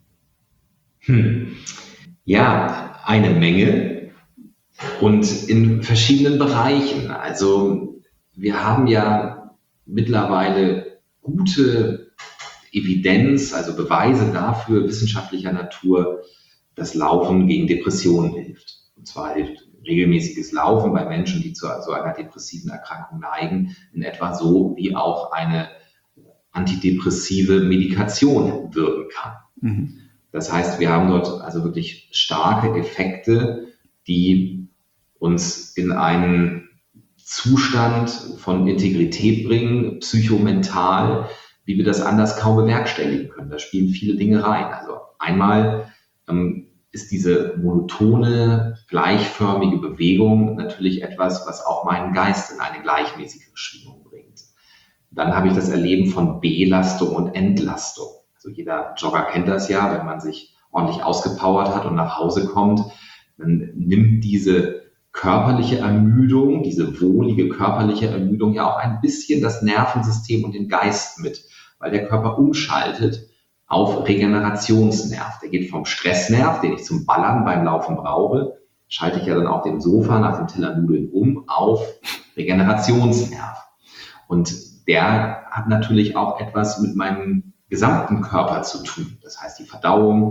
S1: Hm. Ja, eine Menge und in verschiedenen Bereichen. Also wir haben ja mittlerweile gute Evidenz, also Beweise dafür wissenschaftlicher Natur, dass Laufen gegen Depressionen hilft. Und zwar hilft regelmäßiges Laufen bei Menschen, die zu so einer depressiven Erkrankung neigen, in etwa so, wie auch eine antidepressive Medikation wirken kann. Mhm. Das heißt, wir haben dort also wirklich starke Effekte, die uns in einen Zustand von Integrität bringen, psychomental, wie wir das anders kaum bewerkstelligen können. Da spielen viele Dinge rein. Also einmal ähm, ist diese monotone, gleichförmige Bewegung natürlich etwas, was auch meinen Geist in eine gleichmäßige Schwingung bringt. Dann habe ich das Erleben von Belastung und Entlastung. Also jeder Jogger kennt das ja, wenn man sich ordentlich ausgepowert hat und nach Hause kommt, dann nimmt diese körperliche Ermüdung, diese wohlige körperliche Ermüdung ja auch ein bisschen das Nervensystem und den Geist mit, weil der Körper umschaltet auf Regenerationsnerv. Der geht vom Stressnerv, den ich zum Ballern beim Laufen brauche, schalte ich ja dann auf dem Sofa nach dem Teller Nudeln um auf Regenerationsnerv. Und der hat natürlich auch etwas mit meinem gesamten Körper zu tun. Das heißt, die Verdauung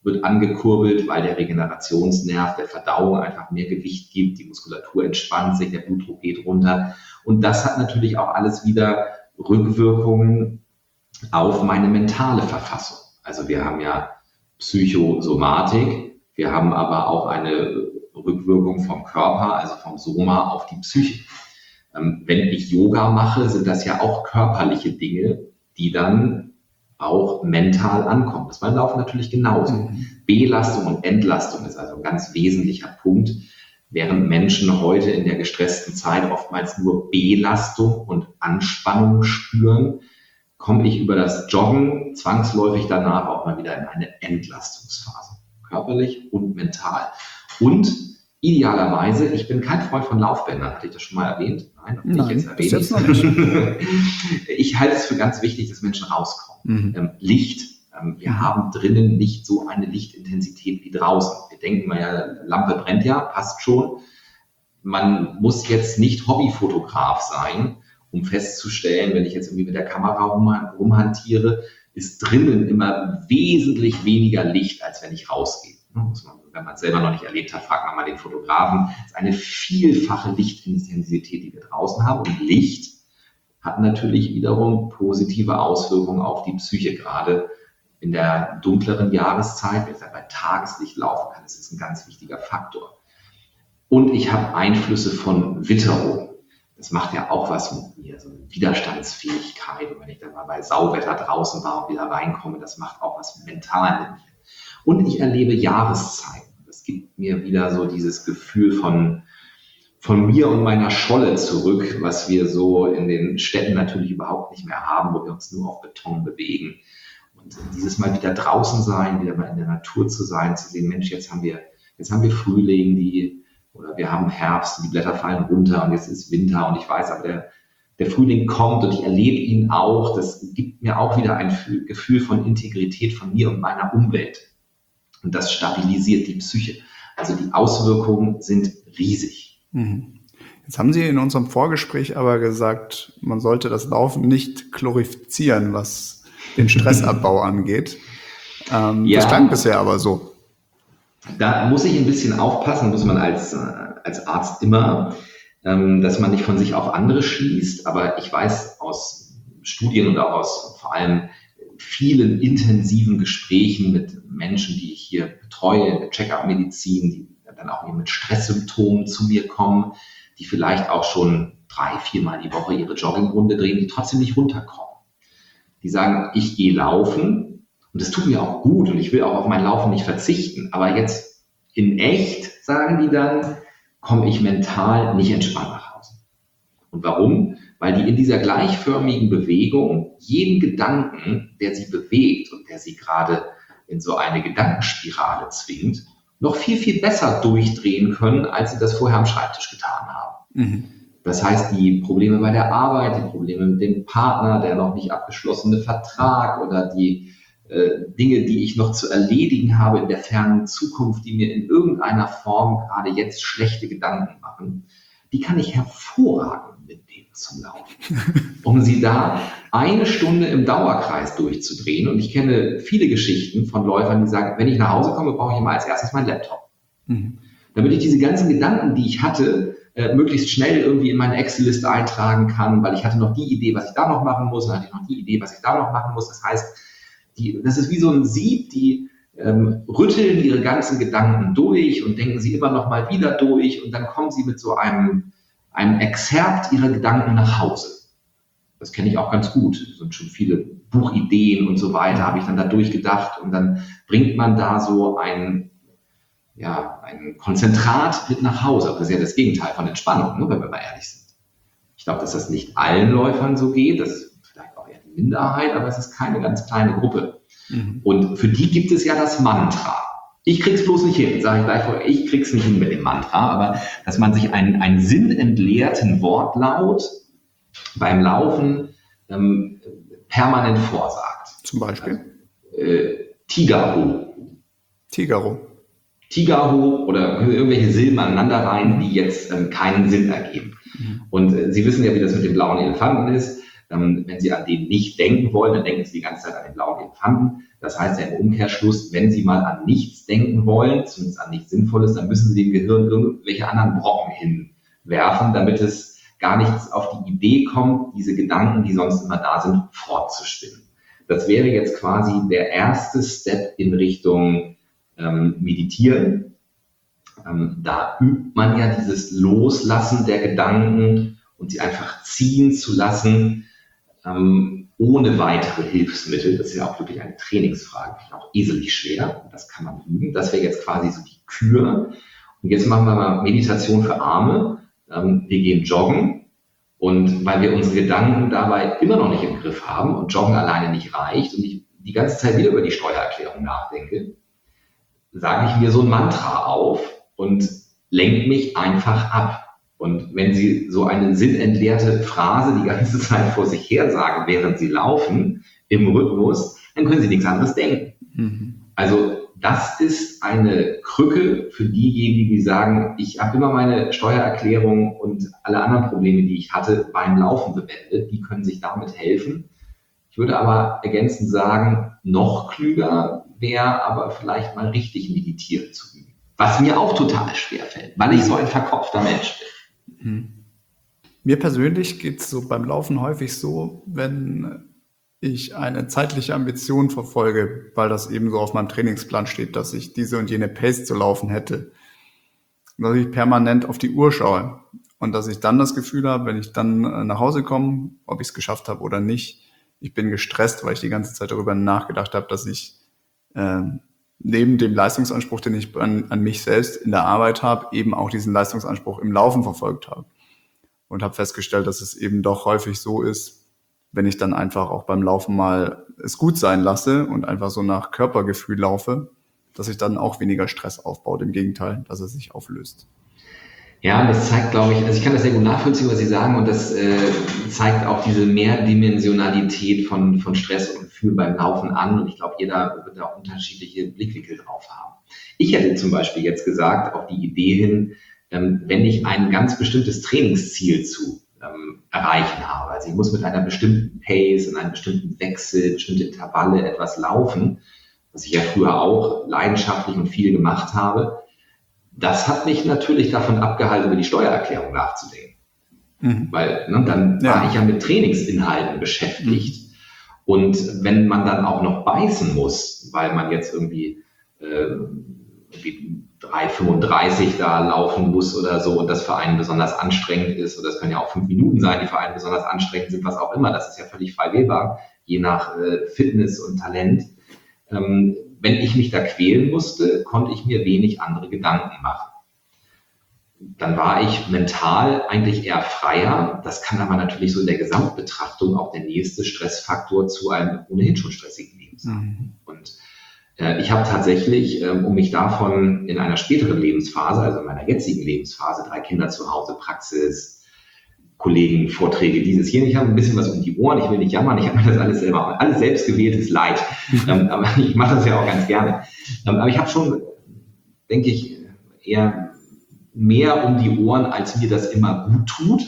S1: wird angekurbelt, weil der Regenerationsnerv der Verdauung einfach mehr Gewicht gibt, die Muskulatur entspannt sich, der Blutdruck geht runter. Und das hat natürlich auch alles wieder Rückwirkungen auf meine mentale Verfassung. Also wir haben ja Psychosomatik, wir haben aber auch eine Rückwirkung vom Körper, also vom Soma auf die Psyche. Ähm, wenn ich Yoga mache, sind das ja auch körperliche Dinge, die dann auch mental ankommen. Das beim Laufen natürlich genauso. Mhm. Belastung und Entlastung ist also ein ganz wesentlicher Punkt, während Menschen heute in der gestressten Zeit oftmals nur Belastung und Anspannung spüren, komme ich über das Joggen zwangsläufig danach auch mal wieder in eine Entlastungsphase, körperlich und mental. Und idealerweise, ich bin kein Freund von Laufbändern, hatte ich das schon mal erwähnt? Nein, noch nicht,
S3: Nein,
S1: jetzt erwähnt.
S3: Jetzt noch nicht.
S1: Ich halte es für ganz wichtig, dass Menschen rauskommen.
S3: Mhm.
S1: Ähm, Licht. Ähm, wir mhm. haben drinnen nicht so eine Lichtintensität wie draußen. Wir denken mal ja, Lampe brennt ja, passt schon. Man muss jetzt nicht Hobbyfotograf sein, um festzustellen, wenn ich jetzt irgendwie mit der Kamera rum, rumhantiere, ist drinnen immer wesentlich weniger Licht, als wenn ich rausgehe. Muss man, wenn man es selber noch nicht erlebt hat, fragt man mal den Fotografen. Es ist eine vielfache Lichtintensität, die wir draußen haben. Und Licht hat natürlich wiederum positive Auswirkungen auf die Psyche, gerade in der dunkleren Jahreszeit, wenn ich bei Tageslicht laufen kann. Das ist ein ganz wichtiger Faktor. Und ich habe Einflüsse von Witterung. Das macht ja auch was mit mir, so eine Widerstandsfähigkeit. Und wenn ich dann mal bei Sauwetter draußen war und wieder reinkomme, das macht auch was mental mit mir. Und ich erlebe Jahreszeiten. Das gibt mir wieder so dieses Gefühl von, von mir und meiner Scholle zurück, was wir so in den Städten natürlich überhaupt nicht mehr haben, wo wir uns nur auf Beton bewegen. Und dieses Mal wieder draußen sein, wieder mal in der Natur zu sein, zu sehen, Mensch, jetzt haben wir, jetzt haben wir Frühling, die, oder wir haben Herbst, die Blätter fallen runter und jetzt ist Winter und ich weiß, aber der, der Frühling kommt und ich erlebe ihn auch. Das gibt mir auch wieder ein Gefühl von Integrität von mir und meiner Umwelt. Und das stabilisiert die Psyche. Also die Auswirkungen sind riesig.
S3: Jetzt haben Sie in unserem Vorgespräch aber gesagt, man sollte das Laufen nicht glorifizieren, was den Stressabbau angeht. Ähm, ja, das klang bisher aber so.
S1: Da muss ich ein bisschen aufpassen, muss man als, als Arzt immer, ähm, dass man nicht von sich auf andere schließt. Aber ich weiß aus Studien und auch aus vor allem vielen intensiven Gesprächen mit Menschen, die ich hier betreue, in der Check-up-Medizin, die dann auch mit Stresssymptomen zu mir kommen, die vielleicht auch schon drei, viermal die Woche ihre Joggingrunde drehen, die trotzdem nicht runterkommen. Die sagen, ich gehe laufen und das tut mir auch gut und ich will auch auf mein Laufen nicht verzichten, aber jetzt in echt, sagen die dann, komme ich mental nicht entspannt nach Hause. Und warum? Weil die in dieser gleichförmigen Bewegung jeden Gedanken, der sie bewegt und der sie gerade in so eine Gedankenspirale zwingt, noch viel, viel besser durchdrehen können, als sie das vorher am Schreibtisch getan haben. Mhm. Das heißt, die Probleme bei der Arbeit, die Probleme mit dem Partner, der noch nicht abgeschlossene Vertrag oder die äh, Dinge, die ich noch zu erledigen habe in der fernen Zukunft, die mir in irgendeiner Form gerade jetzt schlechte Gedanken machen, die kann ich hervorragend mitnehmen zum Laufen, um sie da eine Stunde im Dauerkreis durchzudrehen. Und ich kenne viele Geschichten von Läufern, die sagen, wenn ich nach Hause komme, brauche ich immer als erstes meinen Laptop. Mhm. Damit ich diese ganzen Gedanken, die ich hatte, äh, möglichst schnell irgendwie in meine Excel-Liste eintragen kann, weil ich hatte noch die Idee, was ich da noch machen muss, und dann hatte ich noch die Idee, was ich da noch machen muss. Das heißt, die, das ist wie so ein Sieb, die ähm, rütteln ihre ganzen Gedanken durch und denken sie immer noch mal wieder durch und dann kommen sie mit so einem ein Exerpt ihrer Gedanken nach Hause. Das kenne ich auch ganz gut. Es sind schon viele Buchideen und so weiter, habe ich dann da durchgedacht und dann bringt man da so ein, ja, ein Konzentrat mit nach Hause. Das ist ja das Gegenteil von Entspannung, ne, wenn wir mal ehrlich sind. Ich glaube, dass das nicht allen Läufern so geht. Das ist vielleicht auch eher die Minderheit, aber es ist keine ganz kleine Gruppe. Mhm. Und für die gibt es ja das Mantra. Ich krieg's bloß nicht hin, sage ich gleich vorher, ich krieg's nicht hin mit dem Mantra, aber dass man sich einen, einen sinnentleerten Wortlaut beim Laufen ähm, permanent vorsagt.
S3: Zum Beispiel?
S1: Also, äh, Tigerho.
S3: Tigerho.
S1: Tigerho oder irgendwelche Silben aneinander rein, die jetzt ähm, keinen Sinn ergeben. Mhm. Und äh, Sie wissen ja, wie das mit dem blauen Elefanten ist. Ähm, wenn Sie an den nicht denken wollen, dann denken Sie die ganze Zeit an den blauen Elefanten. Das heißt ja im Umkehrschluss, wenn Sie mal an nichts denken wollen, zumindest an nichts Sinnvolles, dann müssen Sie dem Gehirn irgendwelche anderen Brocken hinwerfen, damit es gar nichts auf die Idee kommt, diese Gedanken, die sonst immer da sind, fortzuspinnen. Das wäre jetzt quasi der erste Step in Richtung ähm, Meditieren. Ähm, da übt man ja dieses Loslassen der Gedanken und sie einfach ziehen zu lassen, ähm, ohne weitere Hilfsmittel. Das ist ja auch wirklich eine Trainingsfrage, auch eselig schwer. Das kann man üben. Das wäre jetzt quasi so die Kür. Und jetzt machen wir mal Meditation für Arme. Ähm, wir gehen joggen. Und weil wir unsere Gedanken dabei immer noch nicht im Griff haben und Joggen alleine nicht reicht und ich die ganze Zeit wieder über die Steuererklärung nachdenke, sage ich mir so ein Mantra auf und lenke mich einfach ab. Und wenn Sie so eine sinnentleerte Phrase die ganze Zeit vor sich her sagen, während Sie laufen, im Rhythmus, dann können Sie nichts anderes denken. Mhm. Also das ist eine Krücke für diejenigen, die sagen, ich habe immer meine Steuererklärung und alle anderen Probleme, die ich hatte, beim Laufen beendet. Die können sich damit helfen. Ich würde aber ergänzend sagen, noch klüger wäre aber vielleicht mal richtig meditieren zu üben. Was mir auch total schwer fällt, weil ich so ein verkopfter Mensch bin.
S3: Mir persönlich geht es so beim Laufen häufig so, wenn ich eine zeitliche Ambition verfolge, weil das eben so auf meinem Trainingsplan steht, dass ich diese und jene Pace zu laufen hätte, dass ich permanent auf die Uhr schaue und dass ich dann das Gefühl habe, wenn ich dann nach Hause komme, ob ich es geschafft habe oder nicht, ich bin gestresst, weil ich die ganze Zeit darüber nachgedacht habe, dass ich äh, neben dem Leistungsanspruch, den ich an, an mich selbst in der Arbeit habe, eben auch diesen Leistungsanspruch im Laufen verfolgt habe und habe festgestellt, dass es eben doch häufig so ist, wenn ich dann einfach auch beim Laufen mal es gut sein lasse und einfach so nach Körpergefühl laufe, dass ich dann auch weniger Stress aufbaut. Im Gegenteil, dass er sich auflöst.
S1: Ja, das zeigt, glaube ich, also ich kann das sehr gut nachvollziehen, was Sie sagen, und das äh, zeigt auch diese Mehrdimensionalität von, von Stress und Gefühl beim Laufen an. Und ich glaube, jeder wird da unterschiedliche Blickwinkel drauf haben. Ich hätte zum Beispiel jetzt gesagt, auf die Idee hin, ähm, wenn ich ein ganz bestimmtes Trainingsziel zu ähm, erreichen habe. Also ich muss mit einer bestimmten Pace, in einem bestimmten Wechsel, bestimmte Intervalle etwas laufen, was ich ja früher auch leidenschaftlich und viel gemacht habe. Das hat mich natürlich davon abgehalten, über die Steuererklärung nachzudenken. Mhm. Weil ne, dann ja. war ich ja mit Trainingsinhalten beschäftigt. Mhm. Und wenn man dann auch noch beißen muss, weil man jetzt irgendwie, äh, irgendwie drei fünfunddreißig da laufen muss oder so und das für einen besonders anstrengend ist, oder das können ja auch fünf Minuten sein, die für einen besonders anstrengend sind, was auch immer, das ist ja völlig frei wählbar, je nach äh, Fitness und Talent. Ähm, wenn ich mich da quälen musste, konnte ich mir wenig andere Gedanken machen. Dann war ich mental eigentlich eher freier. Das kann aber natürlich so in der Gesamtbetrachtung auch der nächste Stressfaktor zu einem ohnehin schon stressigen Leben sein. Mhm. Und äh, ich habe tatsächlich, ähm, um mich davon in einer späteren Lebensphase, also in meiner jetzigen Lebensphase, drei Kinder zu Hause, Praxis, Kollegen, Vorträge, dieses hier. Ich habe ein bisschen was um die Ohren, ich will nicht jammern, ich habe mir das alles selber, alles selbstgewähltes Leid. ähm, aber ich mache das ja auch ganz gerne. Ähm, aber ich habe schon, denke ich, eher mehr um die Ohren, als mir das immer gut tut.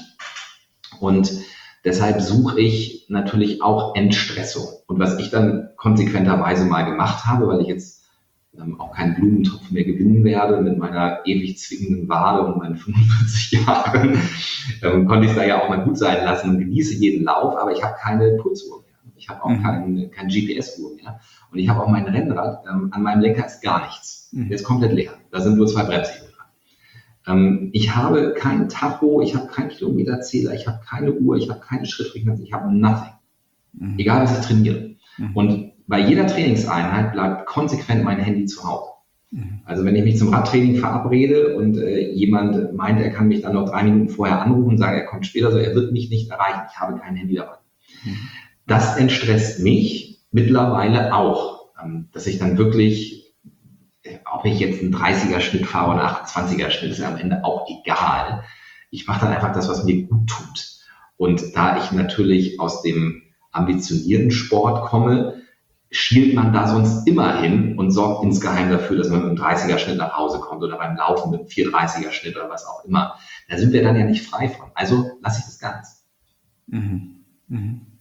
S1: Und deshalb suche ich natürlich auch Entstressung. Und was ich dann konsequenterweise mal gemacht habe, weil ich jetzt ähm, auch keinen Blumentopf mehr gewinnen werde mit meiner ewig zwingenden Wade und meinen fünfundvierzig Jahren, ähm, konnte ich es da ja auch mal gut sein lassen und genieße jeden Lauf, aber ich habe keine Pulsuhr mehr. Ich habe auch mhm. kein, kein G P S-Uhr mehr. Und ich habe auch mein Rennrad, ähm, an meinem Lenker ist gar nichts. Mhm. Der ist komplett leer. Da sind nur zwei Bremshebel dran. Ähm, ich habe kein Tacho, ich habe keinen Kilometerzähler, ich habe keine Uhr, ich habe keine Schrittfrequenz, ich habe nothing. Mhm. Egal, was ich trainiere. Mhm. Und bei jeder Trainingseinheit bleibt konsequent mein Handy zu Hause. Mhm. Also wenn ich mich zum Radtraining verabrede und äh, jemand meint, er kann mich dann noch drei Minuten vorher anrufen und sagen, er kommt später, so er wird mich nicht erreichen, ich habe kein Handy dabei. Mhm. Das entstresst mich mittlerweile auch, ähm, dass ich dann wirklich, äh, ob ich jetzt einen dreißiger-Schnitt fahre oder einen achtundzwanziger-Schnitt, ist ja am Ende auch egal. Ich mache dann einfach das, was mir gut tut. Und da ich natürlich aus dem ambitionierten Sport komme, schielt man da sonst immer hin und sorgt insgeheim dafür, dass man mit einem dreißiger-Schnitt nach Hause kommt oder beim Laufen mit einem vierunddreißiger-Schnitt oder was auch immer. Da sind wir dann ja nicht frei von. Also lasse ich das ganz.
S3: Mhm. Mhm.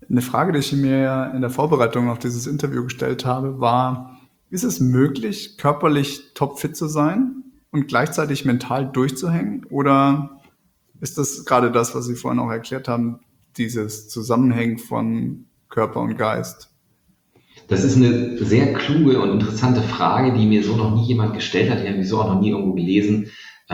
S3: Eine Frage, die ich mir in der Vorbereitung auf dieses Interview gestellt habe, war, ist es möglich, körperlich topfit zu sein und gleichzeitig mental durchzuhängen? Oder ist das gerade das, was Sie vorhin auch erklärt haben, dieses Zusammenhängen von Körper und Geist?
S1: Das ist eine sehr kluge und interessante Frage, die mir so noch nie jemand gestellt hat. Die habe ich so auch noch nie irgendwo gelesen.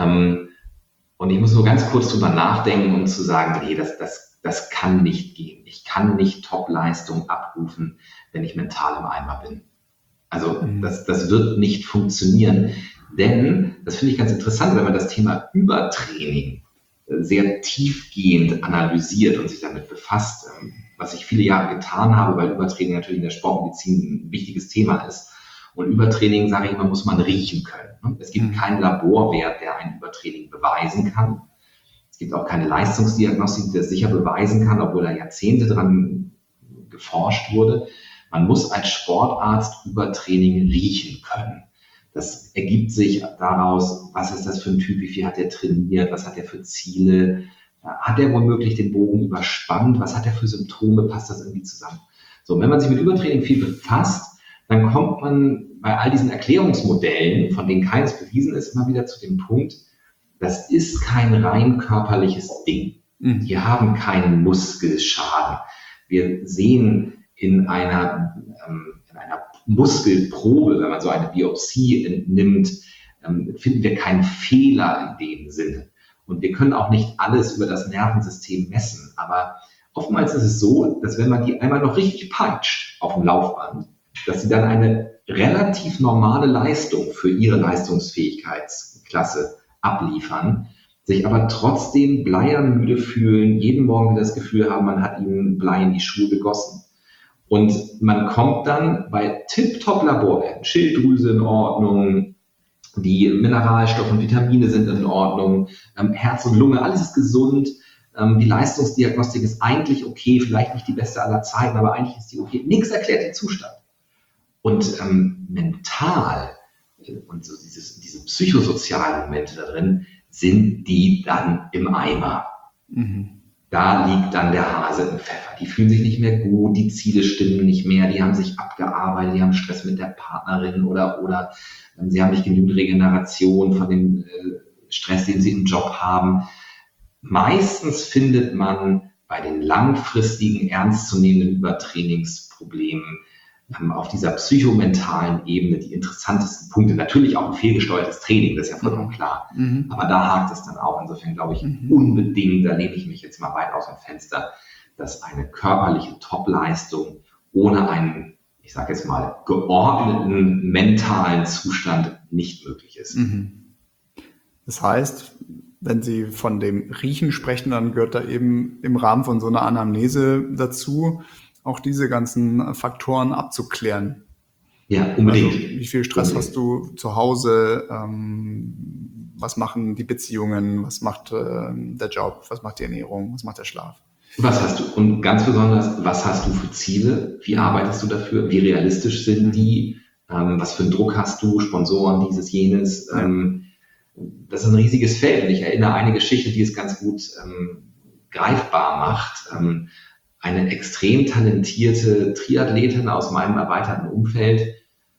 S1: Und ich muss nur ganz kurz drüber nachdenken, um zu sagen, nee, das, das, das kann nicht gehen. Ich kann nicht Top-Leistung abrufen, wenn ich mental im Eimer bin. Also das, das wird nicht funktionieren. Denn, das finde ich ganz interessant, wenn man das Thema Übertraining sehr tiefgehend analysiert und sich damit befasst, was ich viele Jahre getan habe, weil Übertraining natürlich in der Sportmedizin ein wichtiges Thema ist. Und Übertraining, sage ich immer, muss man riechen können. Es gibt keinen Laborwert, der ein Übertraining beweisen kann. Es gibt auch keine Leistungsdiagnostik, die das sicher beweisen kann, obwohl da Jahrzehnte dran geforscht wurde. Man muss als Sportarzt Übertraining riechen können. Das ergibt sich daraus, was ist das für ein Typ, wie viel hat er trainiert, was hat er für Ziele, hat er womöglich den Bogen überspannt, was hat er für Symptome, passt das irgendwie zusammen. So, wenn man sich mit Übertraining viel befasst, dann kommt man bei all diesen Erklärungsmodellen, von denen keines bewiesen ist, immer wieder zu dem Punkt, das ist kein rein körperliches Ding. Mhm. Wir haben keinen Muskelschaden. Wir sehen in einer, ähm, in einer Muskelprobe, wenn man so eine Biopsie entnimmt, ähm, finden wir keinen Fehler in dem Sinne. Und wir können auch nicht alles über das Nervensystem messen. Aber oftmals ist es so, dass wenn man die einmal noch richtig peitscht auf dem Laufband, dass sie dann eine relativ normale Leistung für ihre Leistungsfähigkeitsklasse abliefern, sich aber trotzdem bleiernmüde fühlen, jeden Morgen wieder das Gefühl haben, man hat ihnen Blei in die Schuhe gegossen. Und man kommt dann bei Tip-Top-Laborwerten, Schilddrüse in Ordnung, die Mineralstoffe und Vitamine sind in Ordnung, ähm, Herz und Lunge, alles ist gesund, ähm, die Leistungsdiagnostik ist eigentlich okay, vielleicht nicht die beste aller Zeiten, aber eigentlich ist die okay. Nichts erklärt den Zustand. Und ähm, mental äh, und so dieses, diese psychosozialen Momente da drin, sind die dann im Eimer. Mhm. Da liegt dann der Hase im Pfeffer. Die fühlen sich nicht mehr gut, die Ziele stimmen nicht mehr, die haben sich abgearbeitet, die haben Stress mit der Partnerin oder, oder ähm, sie haben nicht genügend Regeneration von dem äh, Stress, den sie im Job haben. Meistens findet man bei den langfristigen, ernstzunehmenden Übertrainingsproblemen ähm, auf dieser psychomentalen Ebene die interessantesten Punkte. Natürlich auch ein fehlgesteuertes Training, das ist ja vollkommen klar. Mhm. Aber da hakt es dann auch. Insofern glaube ich mhm. unbedingt, da lehne ich mich jetzt mal weit aus dem Fenster, dass eine körperliche Topleistung ohne einen, ich sage jetzt mal, geordneten mentalen Zustand nicht möglich ist.
S3: Mhm. Das heißt, wenn Sie von dem Riechen sprechen, dann gehört da eben im Rahmen von so einer Anamnese dazu, auch diese ganzen Faktoren abzuklären.
S1: Ja, unbedingt.
S3: Also, wie viel Stress unbedingt. Hast du zu Hause? Ähm, was machen die Beziehungen? Was macht äh, der Job? Was macht die Ernährung? Was macht der Schlaf?
S1: Was hast du? Und ganz besonders, was hast du für Ziele? Wie arbeitest du dafür? Wie realistisch sind die? Ähm, was für einen Druck hast du? Sponsoren, dieses, jenes? Ja. Ähm, das ist ein riesiges Feld. Und ich erinnere eine Geschichte, die es ganz gut ähm, greifbar macht. Ähm, eine extrem talentierte Triathletin aus meinem erweiterten Umfeld,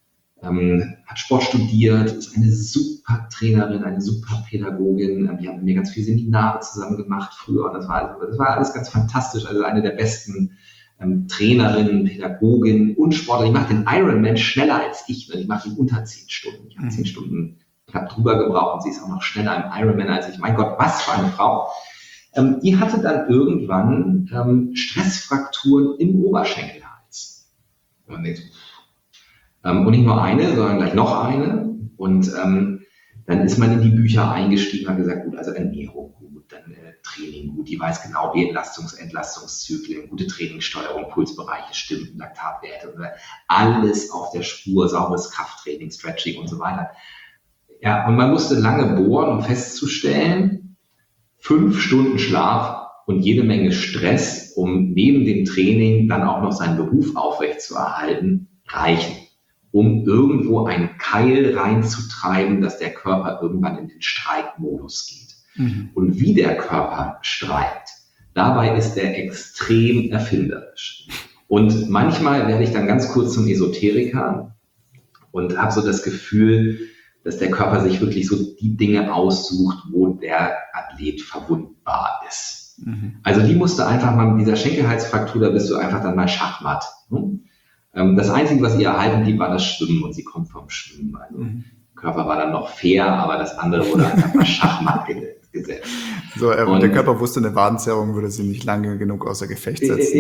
S1: ähm, hat Sport studiert, ist eine super Trainerin, eine super Pädagogin. Wir haben mit mir ganz viele Seminare zusammen gemacht früher. Und das war, das war alles ganz fantastisch. Also eine der besten ähm, Trainerinnen, Pädagogin und Sportler. Die macht den Ironman schneller als ich. Ich mache ihn unter zehn Stunden. Ich habe zehn Stunden knapp drüber gebraucht und sie ist auch noch schneller im Ironman als ich. Mein Gott, was für eine Frau. Ähm, die hatte dann irgendwann ähm, Stressfrakturen im Oberschenkelhals. Und, ich, ähm, und nicht nur eine, sondern gleich noch eine. Und ähm, dann ist man in die Bücher eingestiegen und hat gesagt, gut, also Ernährung gut, dann äh, Training gut, die weiß genau, wie Entlastungs-, Entlastungszyklen, gute Trainingssteuerung, Pulsbereiche stimmen, Laktatwerte, oder alles auf der Spur, sauberes Krafttraining, Stretching und so weiter. Ja, und man musste lange bohren, um festzustellen, fünf Stunden Schlaf und jede Menge Stress, um neben dem Training dann auch noch seinen Beruf aufrechtzuerhalten, reichen, um irgendwo einen Keil reinzutreiben, dass der Körper irgendwann in den Streikmodus geht. Mhm. Und wie der Körper streikt, Dabei ist er extrem erfinderisch. Und manchmal werde ich dann ganz kurz zum Esoteriker und habe so das Gefühl, dass der Körper sich wirklich so die Dinge aussucht, wo der Athlet verwundbar ist. Mhm. Also die musste einfach mal mit dieser Schenkelhalsfraktur, da bist du einfach dann mal Schachmatt. Das Einzige, was ihr erhalten blieb, war das Schwimmen und sie kommt vom Schwimmen. Also mhm. der Körper war dann noch fair, aber das andere wurde einfach mal Schachmatt gesetzt.
S3: So, äh, und der Körper wusste, eine Wadenzerrung würde sie nicht lange genug außer Gefecht setzen.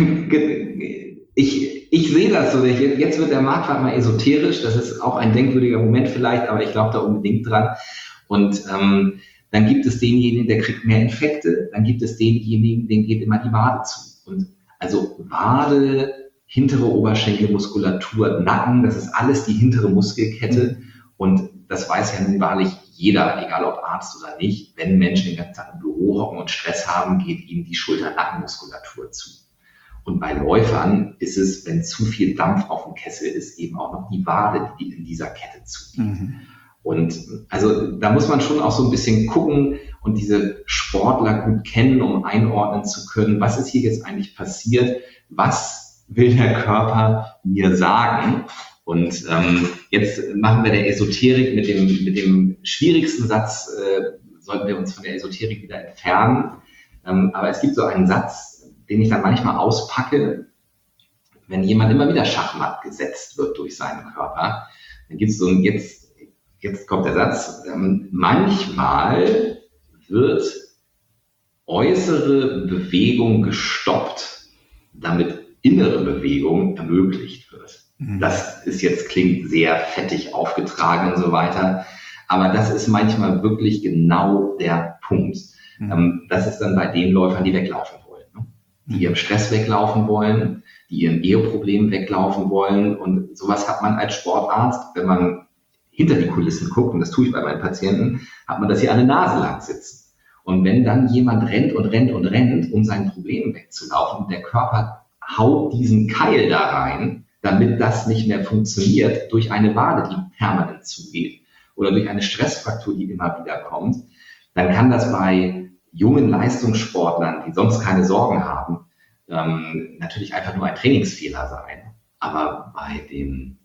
S1: Ich, ich sehe das so. Jetzt wird der Marquardt mal esoterisch. Das ist auch ein denkwürdiger Moment vielleicht, aber ich glaube da unbedingt dran. Und ähm, dann gibt es denjenigen, der kriegt mehr Infekte. Dann gibt es denjenigen, dem geht immer die Wade zu. Und also Wade, hintere Oberschenkelmuskulatur, Nacken, das ist alles die hintere Muskelkette. Und das weiß ja nun wahrlich jeder, egal ob Arzt oder nicht. Wenn Menschen den ganzen Tag im Büro hocken und Stress haben, geht ihnen die Schulter-Nackenmuskulatur zu. Und bei Läufern ist es, wenn zu viel Dampf auf dem Kessel ist, eben auch noch die Wade, die in dieser Kette zugeht. Mhm. Und also da muss man schon auch so ein bisschen gucken und diese Sportler gut kennen, um einordnen zu können, was ist hier jetzt eigentlich passiert, was will der Körper mir sagen? Und ähm, jetzt machen wir der Esoterik mit dem, mit dem schwierigsten Satz, äh, sollten wir uns von der Esoterik wieder entfernen. Ähm, aber es gibt so einen Satz, den ich dann manchmal auspacke, wenn jemand immer wieder Schachmatt gesetzt wird durch seinen Körper. Dann gibt es so ein, jetzt, jetzt kommt der Satz, ähm, manchmal wird äußere Bewegung gestoppt, damit innere Bewegung ermöglicht wird. Mhm. Das ist jetzt, klingt sehr fettig aufgetragen und so weiter, aber das ist manchmal wirklich genau der Punkt. Mhm. Ähm, das ist dann bei den Läufern, die weglaufen wollen, ne? Die ihrem Stress weglaufen wollen, die ihren Eheproblemen weglaufen wollen, und sowas hat man als Sportarzt, wenn man hinter die Kulissen guckt, und das tue ich bei meinen Patienten, hat man das hier eine Nase lang sitzen. Und wenn dann jemand rennt und rennt und rennt, um sein Problem wegzulaufen, der Körper haut diesen Keil da rein, damit das nicht mehr funktioniert, durch eine Wade, die permanent zugeht, oder durch eine Stressfraktur, die immer wieder kommt, dann kann das bei jungen Leistungssportlern, die sonst keine Sorgen haben, ähm, natürlich einfach nur ein Trainingsfehler sein. Aber bei dem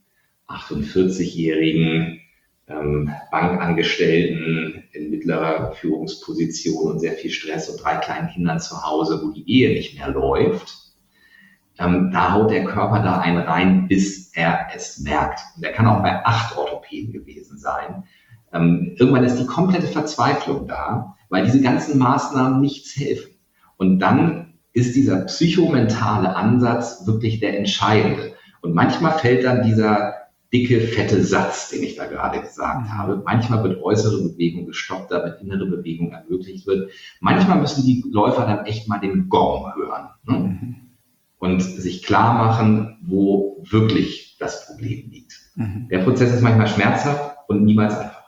S1: achtundvierzigjährigen ähm, Bankangestellten in mittlerer Führungsposition und sehr viel Stress und drei kleinen Kindern zu Hause, wo die Ehe nicht mehr läuft, ähm, da haut der Körper da einen rein, bis er es merkt. Und der kann auch bei acht Orthopäden gewesen sein. Ähm, irgendwann ist die komplette Verzweiflung da, weil diese ganzen Maßnahmen nichts helfen. Und dann ist dieser psychomentale Ansatz wirklich der entscheidende. Und manchmal fällt dann dieser dicke, fette Satz, den ich da gerade gesagt habe. Manchmal wird äußere Bewegung gestoppt, damit innere Bewegung ermöglicht wird. Manchmal müssen die Läufer dann echt mal den Gong hören, ne? Mhm. Und sich klar machen, wo wirklich das Problem liegt. Mhm. Der Prozess ist manchmal schmerzhaft und niemals einfach.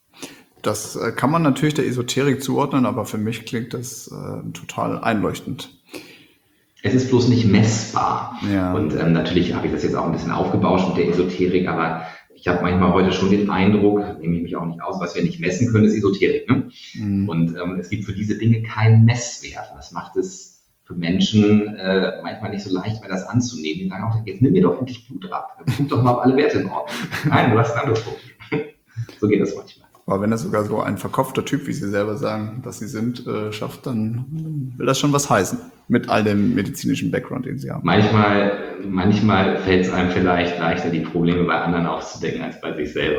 S3: Das äh, kann man natürlich der Esoterik zuordnen, aber für mich klingt das äh, total einleuchtend.
S1: Es ist bloß nicht messbar.
S3: Ja.
S1: Und ähm, natürlich habe ich das jetzt auch ein bisschen aufgebauscht mit der Esoterik, aber ich habe manchmal heute schon den Eindruck, nehme ich mich auch nicht aus, was wir nicht messen können, ist Esoterik. Ne? Mhm. Und ähm, es gibt für diese Dinge keinen Messwert. Das macht es für Menschen äh, manchmal nicht so leicht, mehr das anzunehmen. Die sagen auch, jetzt nimm mir doch endlich Blut ab. Guck doch mal, ob alle Werte in Ordnung sind. Nein, du hast ein anderes Problem. So geht das manchmal.
S3: Aber wenn das sogar so ein verkopfter Typ, wie Sie selber sagen, dass Sie sind, äh, schafft, dann will das schon was heißen. Mit all dem medizinischen Background, den Sie haben.
S1: Manchmal, manchmal fällt es einem vielleicht leichter, die Probleme bei anderen aufzudecken, als bei sich selber.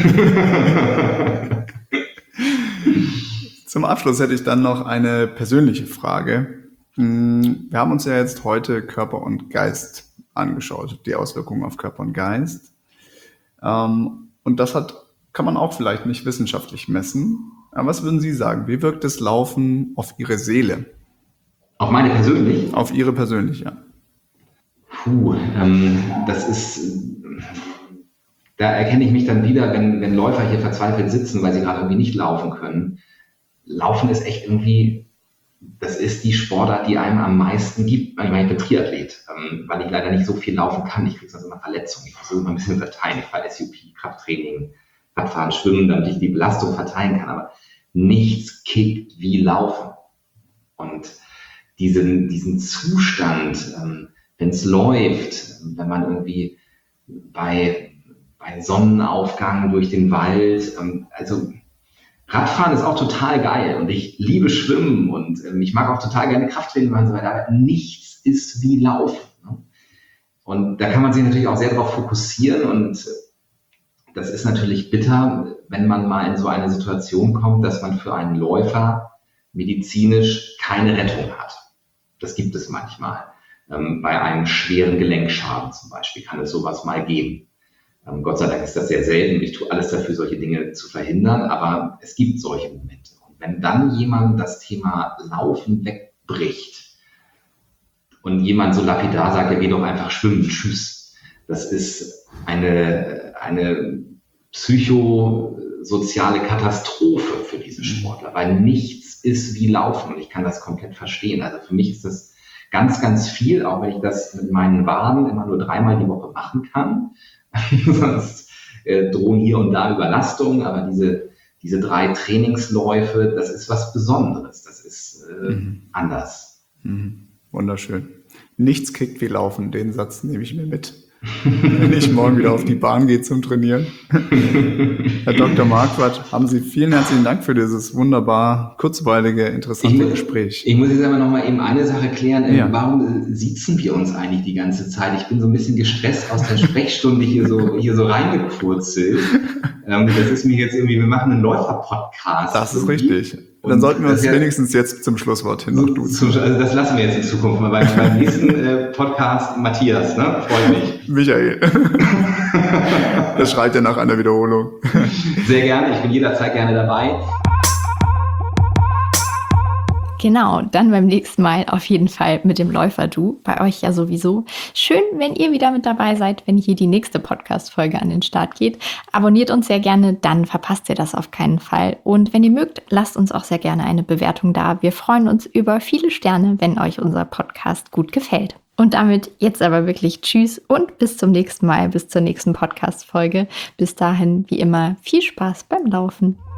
S3: Zum Abschluss hätte ich dann noch eine persönliche Frage. Wir haben uns ja jetzt heute Körper und Geist angeschaut, die Auswirkungen auf Körper und Geist. Und das hat, kann man auch vielleicht nicht wissenschaftlich messen. Aber was würden Sie sagen? Wie wirkt das Laufen auf Ihre Seele?
S1: Auf meine persönlich?
S3: Auf Ihre persönlich, ja.
S1: Puh, ähm, das ist, da erkenne ich mich dann wieder, wenn, wenn Läufer hier verzweifelt sitzen, weil sie gerade irgendwie nicht laufen können. Laufen ist echt irgendwie, das ist die Sportart, die einem am meisten gibt. Ich meine, ich bin Triathlet, ähm, weil ich leider nicht so viel laufen kann. Ich kriege sonst immer Verletzungen. Ich versuche immer ein bisschen verteilen. Ich fahre S U P, Krafttraining, Radfahren, Schwimmen, damit ich die Belastung verteilen kann. Aber nichts kickt wie Laufen. Und diesen, diesen Zustand, ähm, wenn es läuft, wenn man irgendwie bei, bei Sonnenaufgang durch den Wald, ähm, also Radfahren ist auch total geil und ich liebe Schwimmen und ähm, ich mag auch total gerne Krafttraining und so weiter, aber nichts ist wie Laufen. Ne? Und da kann man sich natürlich auch sehr darauf fokussieren und das ist natürlich bitter, wenn man mal in so eine Situation kommt, dass man für einen Läufer medizinisch keine Rettung hat. Das gibt es manchmal. Ähm, bei einem schweren Gelenkschaden zum Beispiel kann es sowas mal geben. Ähm, Gott sei Dank ist das sehr selten. Ich tue alles dafür, solche Dinge zu verhindern, aber es gibt solche Momente. Und wenn dann jemand das Thema Laufen wegbricht und jemand so lapidar sagt, ja, geh doch einfach schwimmen, tschüss. Das ist eine, eine psychosoziale Katastrophe für diese Sportler, weil nichts ist wie Laufen und ich kann das komplett verstehen. Also für mich ist das ganz, ganz viel, auch wenn ich das mit meinen Waden immer nur dreimal die Woche machen kann. Sonst äh, drohen hier und da Überlastungen, aber diese, diese drei Trainingsläufe, das ist was Besonderes, das ist äh, mhm. anders.
S3: Mhm. Wunderschön. Nichts kickt wie Laufen, den Satz nehme ich mir mit. Wenn ich morgen wieder auf die Bahn gehe zum Trainieren. Herr Doktor Marquardt, haben Sie vielen herzlichen Dank für dieses wunderbar kurzweilige, interessante
S1: ich,
S3: Gespräch.
S1: Ich muss jetzt aber noch mal eben eine Sache klären.
S3: Ja.
S1: Warum sitzen wir uns eigentlich die ganze Zeit? Ich bin so ein bisschen gestresst aus der Sprechstunde hier so, hier so reingepurzelt. Ähm, das ist mir jetzt irgendwie, wir machen einen Läufer-Podcast.
S3: Das ist
S1: irgendwie.
S3: richtig. Dann
S1: Und
S3: sollten wir uns
S1: ja,
S3: wenigstens jetzt zum Schlusswort hin noch duzen.
S1: Also das lassen wir jetzt in Zukunft mal beim, beim nächsten äh, Podcast. Matthias, ne? Freut mich.
S3: Michael. Das schreit ja nach einer Wiederholung.
S1: Sehr gerne, ich bin jederzeit gerne dabei.
S2: Genau, dann beim nächsten Mal auf jeden Fall mit dem Läufer-Du, bei euch ja sowieso. Schön, wenn ihr wieder mit dabei seid, wenn hier die nächste Podcast-Folge an den Start geht. Abonniert uns sehr gerne, dann verpasst ihr das auf keinen Fall. Und wenn ihr mögt, lasst uns auch sehr gerne eine Bewertung da. Wir freuen uns über viele Sterne, wenn euch unser Podcast gut gefällt. Und damit jetzt aber wirklich tschüss und bis zum nächsten Mal, bis zur nächsten Podcast-Folge. Bis dahin, wie immer, viel Spaß beim Laufen.